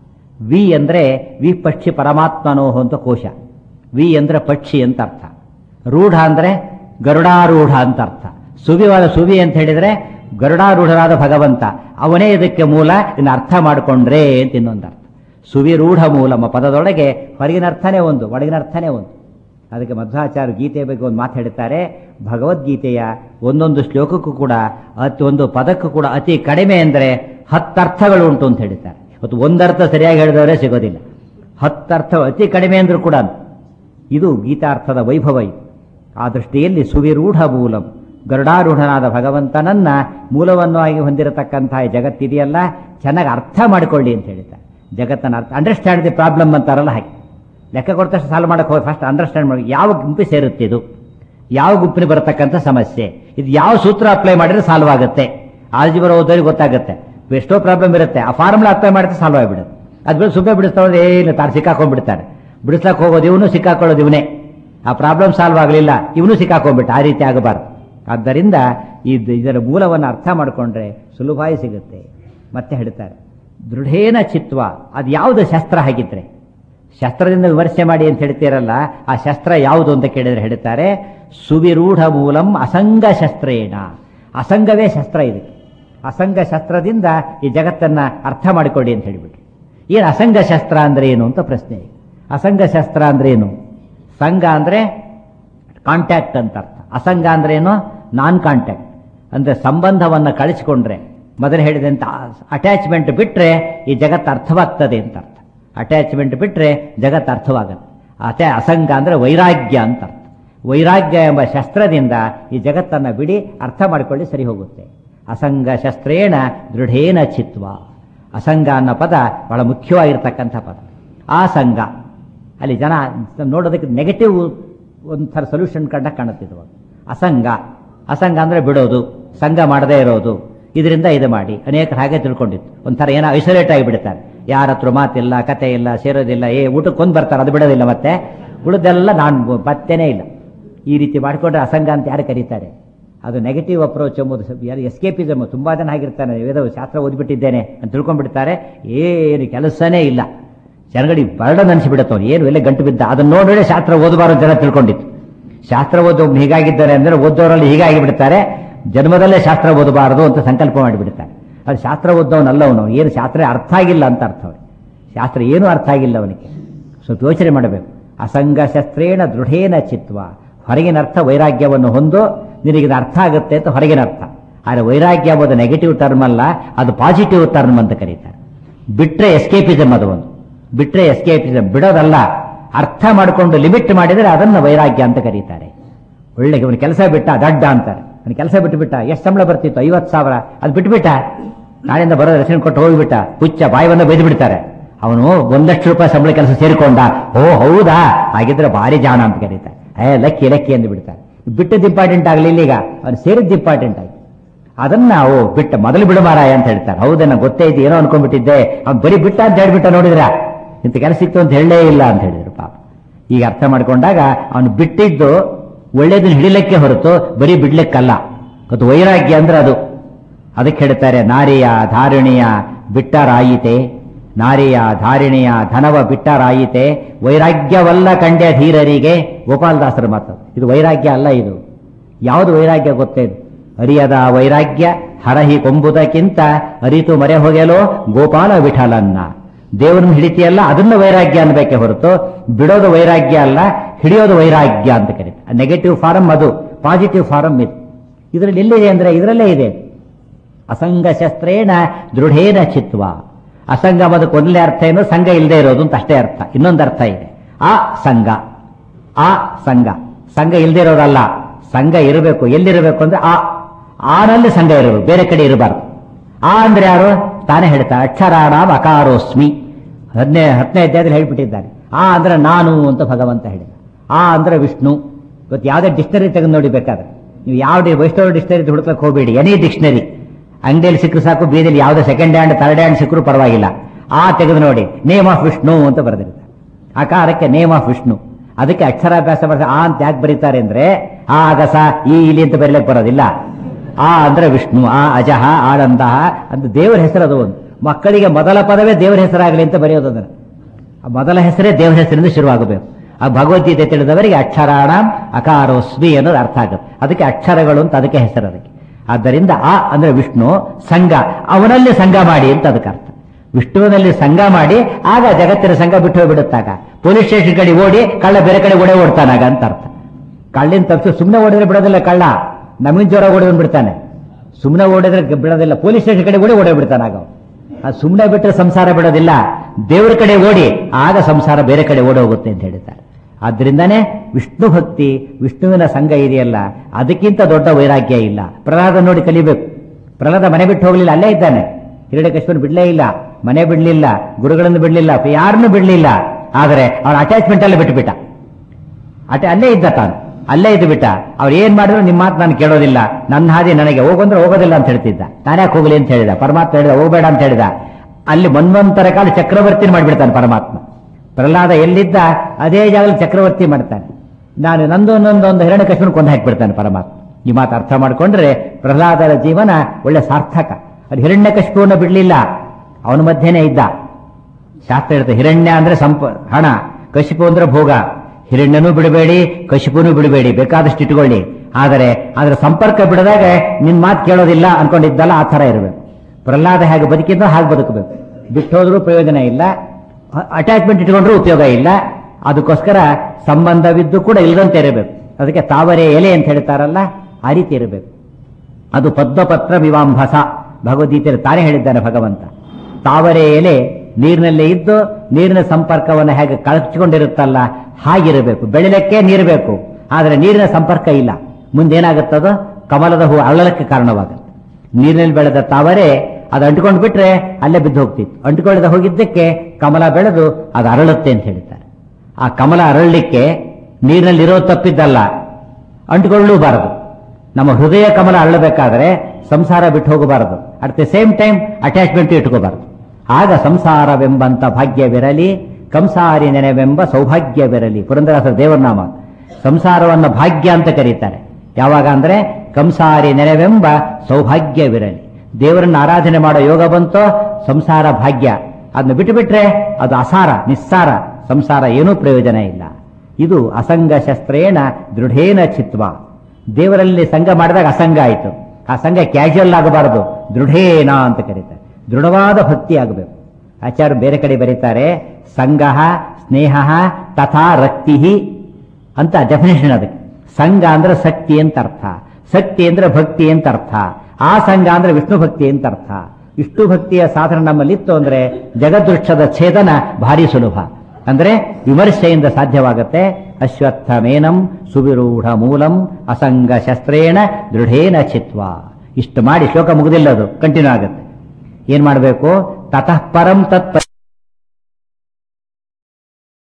ವಿ ಅಂದರೆ ವಿಪಕ್ಷಿ ಪರಮಾತ್ಮನೋಹ ಅಂತ ಕೋಶ. ವಿ ಅಂದರೆ ಪಕ್ಷಿ ಅಂತ ಅರ್ಥ. ರೂಢ ಅಂದರೆ ಗರುಡಾರೂಢ ಅಂತ ಅರ್ಥ. ಸುವಿವಾದ ಸುವಿ ಅಂತ ಹೇಳಿದರೆ ಗರುಡಾರೂಢರಾದ ಭಗವಂತ, ಅವನೇ ಇದಕ್ಕೆ ಮೂಲ. ಇನ್ನು ಅರ್ಥ ಮಾಡಿಕೊಂಡ್ರೆ ಅಂತ ಇನ್ನೊಂದು ಅರ್ಥ. ಸುವಿರೂಢ ಮೂಲಮ ಪದದೊಳಗೆ ಹೊರಗಿನ ಅರ್ಥನೇ ಒಂದು, ಒಳಗಿನ ಅರ್ಥನೇ ಒಂದು. ಅದಕ್ಕೆ ಮಧ್ವಾಚಾರ್ಯ ಗೀತೆಯ ಬಗ್ಗೆ ಒಂದು ಮಾತು ಹೇಳ್ತಾರೆ. ಭಗವದ್ಗೀತೆಯ ಒಂದೊಂದು ಶ್ಲೋಕಕ್ಕೂ ಕೂಡ ಅತಿ ಒಂದು ಪದಕ್ಕೂ ಕೂಡ ಅತಿ ಕಡಿಮೆ ಅಂದರೆ ಹತ್ತರ್ಥಗಳು ಉಂಟು ಅಂತ ಹೇಳ್ತಾರೆ. ಮತ್ತು ಒಂದರ್ಥ ಸರಿಯಾಗಿ ಹೇಳಿದವರೇ ಸಿಗೋದಿಲ್ಲ. ಹತ್ತರ್ಥ ಅತಿ ಕಡಿಮೆ ಅಂದ್ರೂ ಕೂಡ ಇದು ಗೀತಾರ್ಥದ ವೈಭವ. ಇದು ಆ ದೃಷ್ಟಿಯಲ್ಲಿ ಸುವಿರೂಢ ಮೂಲಂ, ಗರುಡಾರೂಢನಾದ ಭಗವಂತನನ್ನ ಮೂಲವನ್ನು ಆಗಿ ಹೊಂದಿರತಕ್ಕಂತಹ ಜಗತ್ತಿದೆಯಲ್ಲ, ಚೆನ್ನಾಗಿ ಅರ್ಥ ಮಾಡಿಕೊಳ್ಳಿ ಅಂತ ಹೇಳ್ತಾರೆ. ಜಗತ್ತನ್ನು ಅರ್ಥ, ಅಂಡರ್ಸ್ಟ್ಯಾಂಡ್ ದಿ ಪ್ರಾಬ್ಲಮ್ ಅಂತಾರಲ್ಲ ಹಾಗೆ. ಲೆಕ್ಕ ಕೊಡ್ತಷ್ಟು ಸಾಲ್ವ್ ಮಾಡಕ್ಕೆ ಹೋಗಿ ಫಸ್ಟ್ ಅಂಡರ್ಸ್ಟ್ಯಾಂಡ್ ಮಾಡಿ ಯಾವ ಗುಂಪಿ ಸೇರುತ್ತೆ, ಇದು ಯಾವ ಗುಂಪಿನ ಬರತಕ್ಕಂಥ ಸಮಸ್ಯೆ, ಇದು ಯಾವ ಸೂತ್ರ ಅಪ್ಲೈ ಮಾಡಿದ್ರೆ ಸಾಲ್ವ್ ಆಗುತ್ತೆ. ಆಲ್ಜಿಬ್ರಾ ಓದೋರಿಗೆ ಗೊತ್ತಾಗುತ್ತೆ. ಎಷ್ಟೋ ಪ್ರಾಬ್ಲಮ್ ಇರುತ್ತೆ, ಆ ಫಾರ್ಮುಲಾ ಅಪ್ಲೈ ಮಾಡಿದ್ರೆ ಸಾಲ್ವ್ ಆಗಿಬಿಡುತ್ತೆ. ಅದು ಬಿಟ್ಟು ಸುಮ್ಮನೆ ಬಿಡಿಸ್ತಾ ಹೋದ್ರೆ ಏನು ತಾನು ಸಿಕ್ಕಾಕೊಂಡ್ಬಿಡ್ತಾರೆ. ಬಿಡಿಸ್ಲಾಕ್ ಹೋಗೋದು ಇವನು, ಸಿಕ್ಕಾಕೊಳ್ಳೋದು ಇವನೇ. ಆ ಪ್ರಾಬ್ಲಮ್ ಸಾಲ್ವ್ ಆಗಲಿಲ್ಲ, ಇವನು ಸಿಕ್ಕಾಕೊಂಡ್ಬಿಟ್ಟ. ಆ ರೀತಿ ಆಗಬಾರ್ದು. ಆದ್ದರಿಂದ ಇದು ಇದರ ಮೂಲವನ್ನು ಅರ್ಥ ಮಾಡಿಕೊಂಡ್ರೆ ಸುಲಭವಾಗಿ ಸಿಗುತ್ತೆ. ಮತ್ತೆ ಹೇಳ್ತಾರೆ ದೃಢೇನ ಚಿತ್ವ, ಅದು ಯಾವುದು ಶಸ್ತ್ರ? ಹಾಗಿದ್ರೆ ಶಸ್ತ್ರದಿಂದ ವಿಮರ್ಶೆ ಮಾಡಿ ಅಂತ ಹೇಳ್ತೀರಲ್ಲ, ಆ ಶಸ್ತ್ರ ಯಾವುದು ಅಂತ ಕೇಳಿದ್ರೆ ಹೇಳ್ತಾರೆ ಸುವಿರೂಢ ಮೂಲಂ ಅಸಂಗ ಶಸ್ತ್ರೇಣ. ಅಸಂಗವೇ ಶಸ್ತ್ರ. ಇದಕ್ಕೆ ಅಸಂಗ ಶಸ್ತ್ರದಿಂದ ಈ ಜಗತ್ತನ್ನ ಅರ್ಥ ಮಾಡಿಕೊಳ್ಳಿ ಅಂತ ಹೇಳಿಬಿಟ್ಟು. ಏನು ಅಸಂಗ ಶಸ್ತ್ರ ಅಂದ್ರೆ ಏನು ಅಂತ ಪ್ರಶ್ನೆ. ಅಸಂಗ ಶಸ್ತ್ರ ಅಂದ್ರೆ ಏನು? ಸಂಘ ಅಂದ್ರೆ ಕಾಂಟ್ಯಾಕ್ಟ್ ಅಂತ ಅರ್ಥ. ಅಸಂಗ ಅಂದ್ರೆ ಏನು? ನಾನ್ ಕಾಂಟ್ಯಾಕ್ಟ್ ಅಂದ್ರೆ ಸಂಬಂಧವನ್ನು ಕಳಿಸಿಕೊಂಡ್ರೆ, ಮೊದಲು ಹೇಳಿದಂತ ಅಟ್ಯಾಚ್ಮೆಂಟ್ ಬಿಟ್ರೆ ಈ ಜಗತ್ತು ಅರ್ಥವಾಗ್ತದೆ ಅಂತ ಅರ್ಥ. ಅಟ್ಯಾಚ್ಮೆಂಟ್ ಬಿಟ್ರೆ ಜಗತ್ತು ಅರ್ಥವಾಗತ್ತೆ. ಅಟ್ಯಾ ಅಸಂಗ ಅಂದ್ರೆ ವೈರಾಗ್ಯ ಅಂತ ಅರ್ಥ. ವೈರಾಗ್ಯ ಎಂಬ ಶಸ್ತ್ರದಿಂದ ಈ ಜಗತ್ತನ್ನು ಬಿಡಿ, ಅರ್ಥ ಮಾಡಿಕೊಳ್ಳಿ, ಸರಿ ಹೋಗುತ್ತೆ. ಅಸಂಗ ಶಸ್ತ್ರೇಣ ದೃಢೇನ ಚಿತ್ವ. ಅಸಂಗ ಅನ್ನೋ ಪದ ಬಹಳ ಮುಖ್ಯವಾಗಿರ್ತಕ್ಕಂಥ ಪದ. ಆ ಸಂಘ ಅಲ್ಲಿ ಜನ ನೋಡೋದಕ್ಕೆ ನೆಗೆಟಿವ್ ಒಂಥರ ಸೊಲ್ಯೂಷನ್ ಕಂಡ ಕಾಣುತ್ತಿದ್ವು. ಅಸಂಗ, ಅಸಂಗ ಅಂದ್ರೆ ಬಿಡೋದು, ಸಂಘ ಮಾಡದೇ ಇರೋದು. ಇದರಿಂದ ಇದು ಮಾಡಿ ಅನೇಕರು ಹಾಗೆ ತಿಳ್ಕೊಂಡಿತ್ತು. ಒಂಥರ ಏನೋ ಐಸೋಲೇಟ್ ಆಗಿಬಿಡ್ತಾರೆ. ಯಾರ ಹತ್ರ ಮಾತಿಲ್ಲ, ಕತೆ ಇಲ್ಲ, ಸೇರೋದಿಲ್ಲ, ಏ ಊಟಕ್ಕೊಂದು ಬರ್ತಾರೆ, ಅದು ಬಿಡೋದಿಲ್ಲ, ಮತ್ತೆ ಉಳಿದೆಲ್ಲ ನಾನು ಪತ್ತೇನೇ ಇಲ್ಲ. ಈ ರೀತಿ ಮಾಡಿಕೊಂಡ್ರೆ ಅಸಂಗ ಅಂತ ಯಾರು ಕರೀತಾರೆ? ಅದು ನೆಗೆಟಿವ್ ಅಪ್ರೋಚ್ ಎಂಬುದು. ಯಾರು ಎಸ್ಕೇಪಿಸಮ್. ತುಂಬಾ ಜನ ಆಗಿರ್ತಾನೆ, ವೇದ ಶಾಸ್ತ್ರ ಓದ್ಬಿಟ್ಟಿದ್ದೇನೆ ಅಂತ ತಿಳ್ಕೊಂಡ್ಬಿಡ್ತಾರೆ. ಏನು ಕೆಲಸನೇ ಇಲ್ಲ, ಜನಗಳಿಗೆ ಬರ್ಡನ್ ಅನಿಸಿಬಿಡುತ್ತವ್ರು. ಏನು ಎಲ್ಲ ಗಂಟು ಬಿದ್ದ ಅದನ್ನು ನೋಡಿದ್ರೆ ಶಾಸ್ತ್ರ ಓದಬಾರದು ಜನ ತಿಳ್ಕೊಂಡಿತ್ತು. ಶಾಸ್ತ್ರ ಓದೋಬ್ನು ಹೀಗಾಗಿದ್ದಾರೆ ಅಂದ್ರೆ ಓದೋರಲ್ಲಿ ಹೀಗಾಗಿ ಬಿಡ್ತಾರೆ, ಜನ್ಮದಲ್ಲೇ ಶಾಸ್ತ್ರ ಓದಬಾರದು ಅಂತ ಸಂಕಲ್ಪ ಮಾಡಿಬಿಡ್ತಾರೆ. ಅದು ಶಾಸ್ತ್ರ ಓದೋನಲ್ಲ ಅವನು, ಏನು ಶಾಸ್ತ್ರ ಅರ್ಥ ಆಗಿಲ್ಲ ಅಂತ ಅರ್ಥ ಅವನಿಗೆ. ಶಾಸ್ತ್ರ ಏನೂ ಅರ್ಥ ಆಗಿಲ್ಲ ಅವನಿಗೆ. ಸ್ವಲ್ಪ ಯೋಚನೆ ಮಾಡಬೇಕು. ಅಸಂಗ ಶಸ್ತ್ರೇಣ ದೃಢೇನ ಚಿತ್ವ, ಹೊರಗಿನ ಅರ್ಥ ವೈರಾಗ್ಯವನ್ನು ಹೊಂದು ನಿನಗಿದು ಅರ್ಥ ಆಗುತ್ತೆ ಅಂತ ಹೊರಗಿನ ಅರ್ಥ. ಆದರೆ ವೈರಾಗ್ಯ ಎಂಬುದು ನೆಗೆಟಿವ್ ಟರ್ಮ್ ಅಲ್ಲ, ಅದು ಪಾಸಿಟಿವ್ ಟರ್ಮ್ ಅಂತ ಕರೀತಾರೆ. ಬಿಟ್ರೆ ಎಸ್ಕೇಪಿಸಮ್, ಅದು ಒಂದು ಬಿಟ್ರೆ ಎಸ್ಕೇಪಿಸಮ್, ಬಿಡೋದಲ್ಲ. ಅರ್ಥ ಮಾಡಿಕೊಂಡು ಲಿಮಿಟ್ ಮಾಡಿದರೆ ಅದನ್ನು ವೈರಾಗ್ಯ ಅಂತ ಕರೀತಾರೆ. ಒಳ್ಳೆ ಇವನು ಕೆಲಸ ಬಿಟ್ಟ ದಡ್ಡ ಅಂತಾರೆ. ಅವನು ಕೆಲಸ ಬಿಟ್ಟು ಬಿಟ್ಟ, ಎಷ್ಟು ಸಂಬಳ ಬರ್ತಿತ್ತು? ಐವತ್ತು ಸಾವಿರ. ಅದು ಬಿಟ್ಬಿಟ್ಟ, ನಾಳೆಯಿಂದ ಬರೋ ರೆಸನ್ ಕೊಟ್ಟು ಹೋಗಿಬಿಟ್ಟ, ಹುಚ್ಚ ಬಾಯಿವನ್ನು ಬೈದು ಬಿಡ್ತಾರೆ. ಅವನು ಒಂದು ಲಕ್ಷ ರೂಪಾಯಿ ಸಂಬಳ ಕೆಲಸ ಸೇರಿಕೊಂಡ. ಓ ಹೌದಾ, ಹಾಗಿದ್ರೆ ಭಾರಿ ಜಾಣ ಅಂತ ಕರೀತಾರೆ. ಏ ಲಕ್ಕಿ ಲಕ್ಕಿ ಎಂದು ಬಿಡ್ತಾರೆ. ಬಿಟ್ಟದ್ದು ಇಂಪಾರ್ಟೆಂಟ್ ಆಗಲಿಲ್ಲ, ಈಗ ಅವನು ಸೇರಿದ್ದು ಇಂಪಾರ್ಟೆಂಟ್ ಆಯ್ತು. ಅದನ್ನ ನಾವು ಬಿಟ್ಟ ಮೊದಲು ಬಿಡು ಮಾರಾಯ ಅಂತ ಹೇಳ್ತಾರೆ. ಹೌದನ್ನ ಗೊತ್ತೇ ಇದ್ದು ಏನೋ ಅನ್ಕೊಂಡ್ಬಿಟ್ಟಿದ್ದೆ, ಅವ್ನು ಬರೀ ಬಿಟ್ಟ ಅಂತ ಹೇಳ್ಬಿಟ್ಟ, ನೋಡಿದ್ರ ಇಂಥ ಕೆಲಸ ಸಿಕ್ತು ಅಂತ ಹೇಳಲೇ ಇಲ್ಲ ಅಂತ ಹೇಳಿದ್ರು ಪಾಪ. ಈಗ ಅರ್ಥ ಮಾಡ್ಕೊಂಡಾಗ ಅವನು ಬಿಟ್ಟಿದ್ದು ಒಳ್ಳೇದನ್ನ ಹಿಡಿಲಿಕ್ಕೆ ಹೊರತು ಬರೀ ಬಿಡ್ಲಿಕ್ಕಲ್ಲ. ಅದು ವೈರಾಗ್ಯ ಅಂದ್ರೆ ಅದು. ಅದಕ್ಕೆ ಹೇಳ್ತಾರೆ ನಾರಿಯ ಧಾರಿಣಿಯ ಬಿಟ್ಟರಾಯಿತೆ, ನಾರಿಯ ಧಾರಿಣಿಯ ಧನವ ಬಿಟ್ಟರಾಯಿತೆ, ವೈರಾಗ್ಯವಲ್ಲ ಕಂಡ್ಯ ಧೀರರಿಗೆ. ಗೋಪಾಲದಾಸರ ಮಾತು ಇದು. ವೈರಾಗ್ಯ ಅಲ್ಲ ಇದು. ಯಾವುದು ವೈರಾಗ್ಯ ಗೊತ್ತೇ? ಅರಿಯದ ವೈರಾಗ್ಯ ಹರಹಿ ಕೊಂಬುದಕ್ಕಿಂತ ಅರಿತು ಮರೆ ಹೋಗಲೋ ಗೋಪಾಲ ವಿಠಲನ್ನ. ದೇವರನ್ನು ಹಿಡಿತಿಯಲ್ಲ ಅದನ್ನು ವೈರಾಗ್ಯ ಅನ್ಬೇಕೆ ಹೊರತು ಬಿಡೋದು ವೈರಾಗ್ಯ ಅಲ್ಲ, ಹಿಡಿಯೋದು ವೈರಾಗ್ಯ ಅಂತ ಕರೀತಾರೆ. ನೆಗೆಟಿವ್ ಫಾರಮ್ ಅದು, ಪಾಸಿಟಿವ್ ಫಾರಮ್ ಇದು. ಇದರಲ್ಲಿ ಎಲ್ಲಿದೆ ಅಂದ್ರೆ ಇದರಲ್ಲೇ ಇದೆ. ಅಸಂಗ ಶಸ್ತ್ರೇಣ ದೃಢೇನ ಚಿತ್ವ. ಅಸಂಗಮದ ಕೊನೆಯ ಅರ್ಥ ಏನು? ಸಂಘ ಇಲ್ಲದೆ ಇರೋದು ಅಂತ ಅಷ್ಟೇ ಅರ್ಥ. ಇನ್ನೊಂದು ಅರ್ಥ ಇದೆ, ಆ ಸಂಘ. ಆ ಸಂಘ, ಸಂಘ ಇಲ್ಲದೆ ಇರೋದಲ್ಲ, ಸಂಘ ಇರಬೇಕು. ಎಲ್ಲಿರಬೇಕು ಅಂದ್ರೆ ಆ ಆನಲ್ಲಿ ಸಂಘ ಇರಬೇಕು, ಬೇರೆ ಕಡೆ ಇರಬಾರ್ದು. ಆ ಅಂದ್ರೆ ಯಾರು? ತಾನೇ ಹೇಳ್ತಾ ಅಕ್ಷರಾಣಾಂ ಅಕಾರೋಸ್ಮಿ. ಹದಿನೇ ಹತ್ತನೇ ಅಧ್ಯಾಯದಲ್ಲಿ ಹೇಳ್ಬಿಟ್ಟಿದ್ದಾನೆ. ಆ ಅಂದ್ರೆ ನಾನು ಅಂತ ಭಗವಂತ ಹೇಳಿದ. ಆ ಅಂದ್ರೆ ವಿಷ್ಣು. ಇವತ್ತು ಯಾವುದೇ ಡಿಕ್ಷನರಿ ತೆಗೆದು ನೋಡಿ ಬೇಕಾದ್ರೆ, ನೀವು ಯಾವ ವೈಷ್ಣವ ಡಿಕ್ಷನರಿ ಹುಡುಕಕ್ಕೆ ಹೋಗಬೇಡಿ. ಎನಿ ಡಿಕ್ಷನರಿ ಅಂಗಡಿಯಲ್ಲಿ ಸಿಕ್ಕರು ಸಾಕು, ಬೀದಿಯಲ್ಲಿ ಯಾವುದೇ ಸೆಕೆಂಡ್ ಹ್ಯಾಂಡ್ ಥರ್ಡ್ ಹ್ಯಾಂಡ್ ಸಿಕ್ಕರು ಪರವಾಗಿಲ್ಲ. ಆ ತೆಗೆದು ನೋಡಿ, ನೇಮ್ ಆಫ್ ವಿಷ್ಣು ಅಂತ ಬರೆದಿರ್ತಾರೆ. ಆಕಾರಕ್ಕೆ ನೇಮ್ ಆಫ್ ವಿಷ್ಣು. ಅದಕ್ಕೆ ಅಕ್ಷರಾಭ್ಯಾಸ ಬರ್ತಾರೆ. ಆ ಅಂತ ಯಾಕೆ ಬರೀತಾರೆ ಅಂದ್ರೆ ಆ ಅಗಸ ಈ ಇಲ್ಲಿ ಅಂತ ಬರೀಲಿಕ್ಕೆ ಬರೋದಿಲ್ಲ. ಆ ಅಂದ್ರೆ ವಿಷ್ಣು, ಆ ಅಜಹ ಆನಂದಹ ಅಂತ ದೇವರ ಹೆಸರು. ಅದು ಒಂದು ಮಕ್ಕಳಿಗೆ ಮೊದಲ ಪದವೇ ದೇವರ ಹೆಸರಾಗಲಿ ಅಂತ ಬರೆಯೋದು. ಅದನ್ನು ಆ ಮೊದಲ ಹೆಸರೇ ದೇವರ ಹೆಸರಿಂದ ಶುರುವಾಗಬೇಕು. ಆ ಭಗವದ್ಗೀತೆ ತಿಳಿದವರಿಗೆ ಅಕ್ಷರಾಣಾಂ ಅಕಾರೋಸ್ಮಿ ಅನ್ನೋದು ಅರ್ಥ ಆಗುತ್ತೆ. ಅದಕ್ಕೆ ಅಕ್ಷರಗಳು ಅಂತ ಅದಕ್ಕೆ ಹೆಸರು. ಅದಕ್ಕೆ ಆದ್ದರಿಂದ ಆ ಅಂದ್ರೆ ವಿಷ್ಣು, ಸಂಘ ಅವನಲ್ಲಿ ಸಂಘ ಮಾಡಿ ಅಂತ ಅದಕ್ಕೆ ಅರ್ಥ. ವಿಷ್ಣುವಿನಲ್ಲಿ ಸಂಘ ಮಾಡಿ ಆಗ ಜಗತ್ತಿನ ಸಂಘ ಬಿಟ್ಟು ಹೋಗ್ಬಿಡುತ್ತಾಗ. ಪೊಲೀಸ್ ಸ್ಟೇಷನ್ ಕಡೆ ಓಡಿ ಕಳ್ಳ ಬೇರೆ ಕಡೆ ಓಡೇ ಓಡ್ತಾನಾಗ ಅಂತ ಅರ್ಥ. ಕಳ್ಳಿನ ತಪ್ಪಿಸಿ ಸುಮ್ಮನೆ ಓಡಿದ್ರೆ ಬಿಡೋದಿಲ್ಲ ಕಳ್ಳ, ನಮಗಿನ ಜೋರ ಓಡಿ ಬಿಡ್ತಾನೆ. ಸುಮ್ಮನೆ ಓಡಿದ್ರೆ ಬಿಡೋದಿಲ್ಲ, ಪೊಲೀಸ್ ಸ್ಟೇಷನ್ ಕಡೆ ಓಡಿ ಓಡೇ ಬಿಡ್ತಾನಾಗ. ಅದು ಸುಮ್ಮನೆ ಬಿಟ್ಟರೆ ಸಂಸಾರ ಬಿಡೋದಿಲ್ಲ, ದೇವರ ಕಡೆ ಓಡಿ ಆಗ ಸಂಸಾರ ಬೇರೆ ಕಡೆ ಓಡೋಗುತ್ತೆ ಅಂತ ಹೇಳ್ತಾರೆ. ಆದ್ರಿಂದಾನೇ ವಿಷ್ಣು ಭಕ್ತಿ, ವಿಷ್ಣುವಿನ ಸಂಘ ಇದೆಯಲ್ಲ, ಅದಕ್ಕಿಂತ ದೊಡ್ಡ ವೈರಾಗ್ಯ ಇಲ್ಲ. ಪ್ರಹ್ಲಾದ ನೋಡಿ ಕಲಿಬೇಕು. ಪ್ರಹ್ಲಾದ ಮನೆ ಬಿಟ್ಟು ಹೋಗ್ಲಿಲ್ಲ, ಅಲ್ಲೇ ಇದ್ದಾನೆ. ಹಿರಣ್ಯಕಶಿಪುನ ಬಿಡ್ಲೇ ಇಲ್ಲ, ಮನೆ ಬಿಡ್ಲಿಲ್ಲ, ಗುರುಗಳನ್ನು ಬಿಡ್ಲಿಲ್ಲ, ಯಾರನ್ನು ಬಿಡ್ಲಿಲ್ಲ. ಆದರೆ ಅವನ ಅಟ್ಯಾಚ್ಮೆಂಟ್ ಅಲ್ಲೇ ಬಿಟ್ಟು ಬಿಟ್ಟ. ಅಟೆ ಅಲ್ಲೇ ಇದ್ದ, ತಾನು ಅಲ್ಲೇ ಇದ್ದು ಬಿಟ್ಟ. ಅವ್ರು ಏನ್ ಮಾಡಿದ್ರು ನಿಮ್ಮ ಮಾತು ನಾನು ಕೇಳೋದಿಲ್ಲ, ನನ್ನ ಹಾದಿ ನನಗೆ ಹೋಗಂದ್ರೆ ಹೋಗೋದಿಲ್ಲ ಅಂತ ಹೇಳ್ತಿದ್ದ. ನಾನ್ಯಾಕೆ ಹೋಗ್ಲಿ ಅಂತ ಹೇಳಿದ. ಪರಮಾತ್ಮ ಹೇಳಿದ ಹೋಗಬೇಡ ಅಂತ ಹೇಳಿದ. ಅಲ್ಲಿ ಮನ್ವಂತರ ಕಾಲ ಚಕ್ರವರ್ತಿನ ಮಾಡಿಬಿಡ್ತಾನೆ ಪರಮಾತ್ಮ. ಪ್ರಹ್ಲಾದ ಎಲ್ಲಿದ್ದ ಅದೇ ಜಾಗದಲ್ಲಿ ಚಕ್ರವರ್ತಿ ಮಾಡ್ತಾನೆ. ನಾನು ನಂದು ನಂದೊಂದು ಹಿರಣ್ಯಕಶಿಪುನ ಕೊಂದು ಹಾಕಿಬಿಡ್ತಾನೆ ಪರಮಾತ್ಮ. ಈ ಮಾತು ಅರ್ಥ ಮಾಡ್ಕೊಂಡ್ರೆ ಪ್ರಹ್ಲಾದರ ಜೀವನ ಒಳ್ಳೆ ಸಾರ್ಥಕ. ಅದು ಹಿರಣ್ಯಕಶಿಪುವನ್ನು ಬಿಡ್ಲಿಲ್ಲ, ಅವನ ಮಧ್ಯೆನೇ ಇದ್ದ. ಶಾಸ್ತ್ರ ಇರುತ್ತೆ, ಹಿರಣ್ಯ ಅಂದ್ರೆ ಸಂಪ ಹಣ, ಕಶಿಪು ಅಂದ್ರೆ ಭೋಗ. ಹಿರಣ್ಯನೂ ಬಿಡಬೇಡಿ, ಕಶಿಪುನೂ ಬಿಡಬೇಡಿ, ಬೇಕಾದಷ್ಟು ಇಟ್ಕೊಳ್ಳಿ. ಆದರೆ ಅದರ ಸಂಪರ್ಕ ಬಿಡದಾಗ ನಿನ್ ಮಾತು ಕೇಳೋದಿಲ್ಲ ಅನ್ಕೊಂಡಿದ್ದಲ್ಲ, ಆ ಥರ ಇರಬೇಕು. ಪ್ರಹ್ಲಾದ ಹೇಗೆ ಬದುಕಿದ್ದೋ ಹಾಗೆ ಬದುಕಬೇಕು. ಬಿಟ್ಟು ಹೋದ್ರೂ ಪ್ರಯೋಜನ ಇಲ್ಲ, ಅಟ್ಯಾಚ್ಮೆಂಟ್ ಇಟ್ಕೊಂಡ್ರೂ ಉಪಯೋಗ ಇಲ್ಲ. ಅದಕ್ಕೋಸ್ಕರ ಸಂಬಂಧವಿದ್ದು ಕೂಡ ಇಲ್ಲದಂತೆ ಇರಬೇಕು. ಅದಕ್ಕೆ ತಾವರೆ ಎಲೆ ಅಂತ ಹೇಳ್ತಾರಲ್ಲ, ಆ ರೀತಿ ಇರಬೇಕು. ಅದು ಪದ್ಮಪತ್ರ ವಿವಾಂಭಸ. ಭಗವದ್ಗೀತೆಯಲ್ಲಿ ತಾನೇ ಹೇಳಿದ್ದಾನೆ ಭಗವಂತ. ತಾವರೆ ಎಲೆ ನೀರಿನಲ್ಲೇ ಇದ್ದು ನೀರಿನ ಸಂಪರ್ಕವನ್ನು ಹೇಗೆ ಕಳಚಿಕೊಂಡಿರುತ್ತಲ್ಲ ಹಾಗಿರಬೇಕು. ಬೆಳಿಲಿಕ್ಕೆ ನೀರು ಬೇಕು, ಆದರೆ ನೀರಿನ ಸಂಪರ್ಕ ಇಲ್ಲ. ಮುಂದೇನಾಗುತ್ತದೋ ಕಮಲದ ಹೂ ಅರಳಲಕ್ಕೆ ಕಾರಣವಾಗುತ್ತೆ. ನೀರಿನಲ್ಲಿ ಬೆಳೆದ ತಾವರೆ ಅದು ಅಂಟ್ಕೊಂಡು ಬಿಟ್ರೆ ಅಲ್ಲೇ ಬಿದ್ದು ಹೋಗ್ತಿತ್ತು. ಅಂಟ್ಕೊಳ್ಳದೆ ಹೋಗಿದ್ದಕ್ಕೆ ಕಮಲ ಬೆಳೆದು ಅದು ಅರಳುತ್ತೆ ಅಂತ ಹೇಳ್ತಾರೆ. ಆ ಕಮಲ ಅರಳಲಿಕ್ಕೆ ನೀರಿನಲ್ಲಿರೋ ತಪ್ಪಿದ್ದಲ್ಲ, ಅಂಟ್ಕೊಳ್ಳೂಬಾರದು. ನಮ್ಮ ಹೃದಯ ಕಮಲ ಅರಳಬೇಕಾದ್ರೆ ಸಂಸಾರ ಬಿಟ್ಟು ಹೋಗಬಾರದು. At the same time attachment ಇಟ್ಕೋಬಾರದು. ಆಗ ಸಂಸಾರವೆಂಬಂತ ಭಾಗ್ಯವಿರಲಿ, ಕಂಸಾರಿ ನೆನೆವೆಂಬ ಸೌಭಾಗ್ಯವಿರಲಿ. ಪುರಂದರದಾಸರ ದೇವರನಾಮ. ಸಂಸಾರವನ್ನು ಭಾಗ್ಯ ಅಂತ ಕರೀತಾರೆ. ಯಾವಾಗ ಅಂದ್ರೆ ಕಂಸಾರಿ ನೆನೆವೆಂಬ ಸೌಭಾಗ್ಯವಿರಲಿ. ದೇವರನ್ನು ಆರಾಧನೆ ಮಾಡೋ ಯೋಗ ಬಂತೋ ಸಂಸಾರ ಭಾಗ್ಯ. ಅದನ್ನ ಬಿಟ್ಟು ಬಿಟ್ರೆ ಅದು ಅಸಾರ, ನಿಸ್ಸಾರ. ಸಂಸಾರ ಏನೂ ಪ್ರಯೋಜನ ಇಲ್ಲ. ಇದು ಅಸಂಗ ಶಸ್ತ್ರೇಣ ದೃಢೇನ ಚಿತ್ವ. ದೇವರಲ್ಲಿ ಸಂಘ ಮಾಡಿದಾಗ ಅಸಂಗ ಆಯಿತು. ಆ ಸಂಘ ಕ್ಯಾಶುವಲ್ ಆಗಬಾರದು, ದೃಢೇನ ಅಂತ ಕರೀತಾರೆ. ದೃಢವಾದ ಭಕ್ತಿ ಆಗಬೇಕು. ಆಚಾರ್ಯ ಬೇರೆ ಕಡೆ ಬರೀತಾರೆ, ಸಂಘ ಸ್ನೇಹ ತಥಾ ರಕ್ತಿ ಅಂತ ಡೆಫಿನೇಷನ್ ಅದಕ್ಕೆ. ಸಂಘ ಅಂದ್ರೆ ಶಕ್ತಿ ಅಂತ ಅರ್ಥ, ಶಕ್ತಿ ಅಂದ್ರೆ ಭಕ್ತಿ ಅಂತ ಅರ್ಥ, ಆ ಸಂಘ ಅಂದ್ರೆ ವಿಷ್ಣು ಭಕ್ತಿ ಅಂತ ಅರ್ಥ. ವಿಷ್ಣು ಭಕ್ತಿಯ ಸಾಧನ ನಮ್ಮಲ್ಲಿತ್ತು ಅಂದ್ರೆ ಜಗದೃಕ್ಷದ ಛೇದನ ಭಾರಿ ಸುಲಭ, ಅಂದ್ರೆ ವಿಮರ್ಶೆಯಿಂದ ಸಾಧ್ಯವಾಗುತ್ತೆ. ಅಶ್ವತ್ಥಮೇನಂ ಸುವಿರೂಢ ಮೂಲಂ ಅಸಂಗ ಶಸ್ತ್ರೇಣ ದೃಢೇನ ಚಿತ್ವ. ಇಷ್ಟು ಮಾಡಿ ಶ್ಲೋಕ ಮುಗಿದಿಲ್ಲ, ಅದು ಕಂಟಿನ್ಯೂ ಆಗುತ್ತೆ. ಏನ್ ಮಾಡಬೇಕು? ತತಃ ಪರಂ ತತ್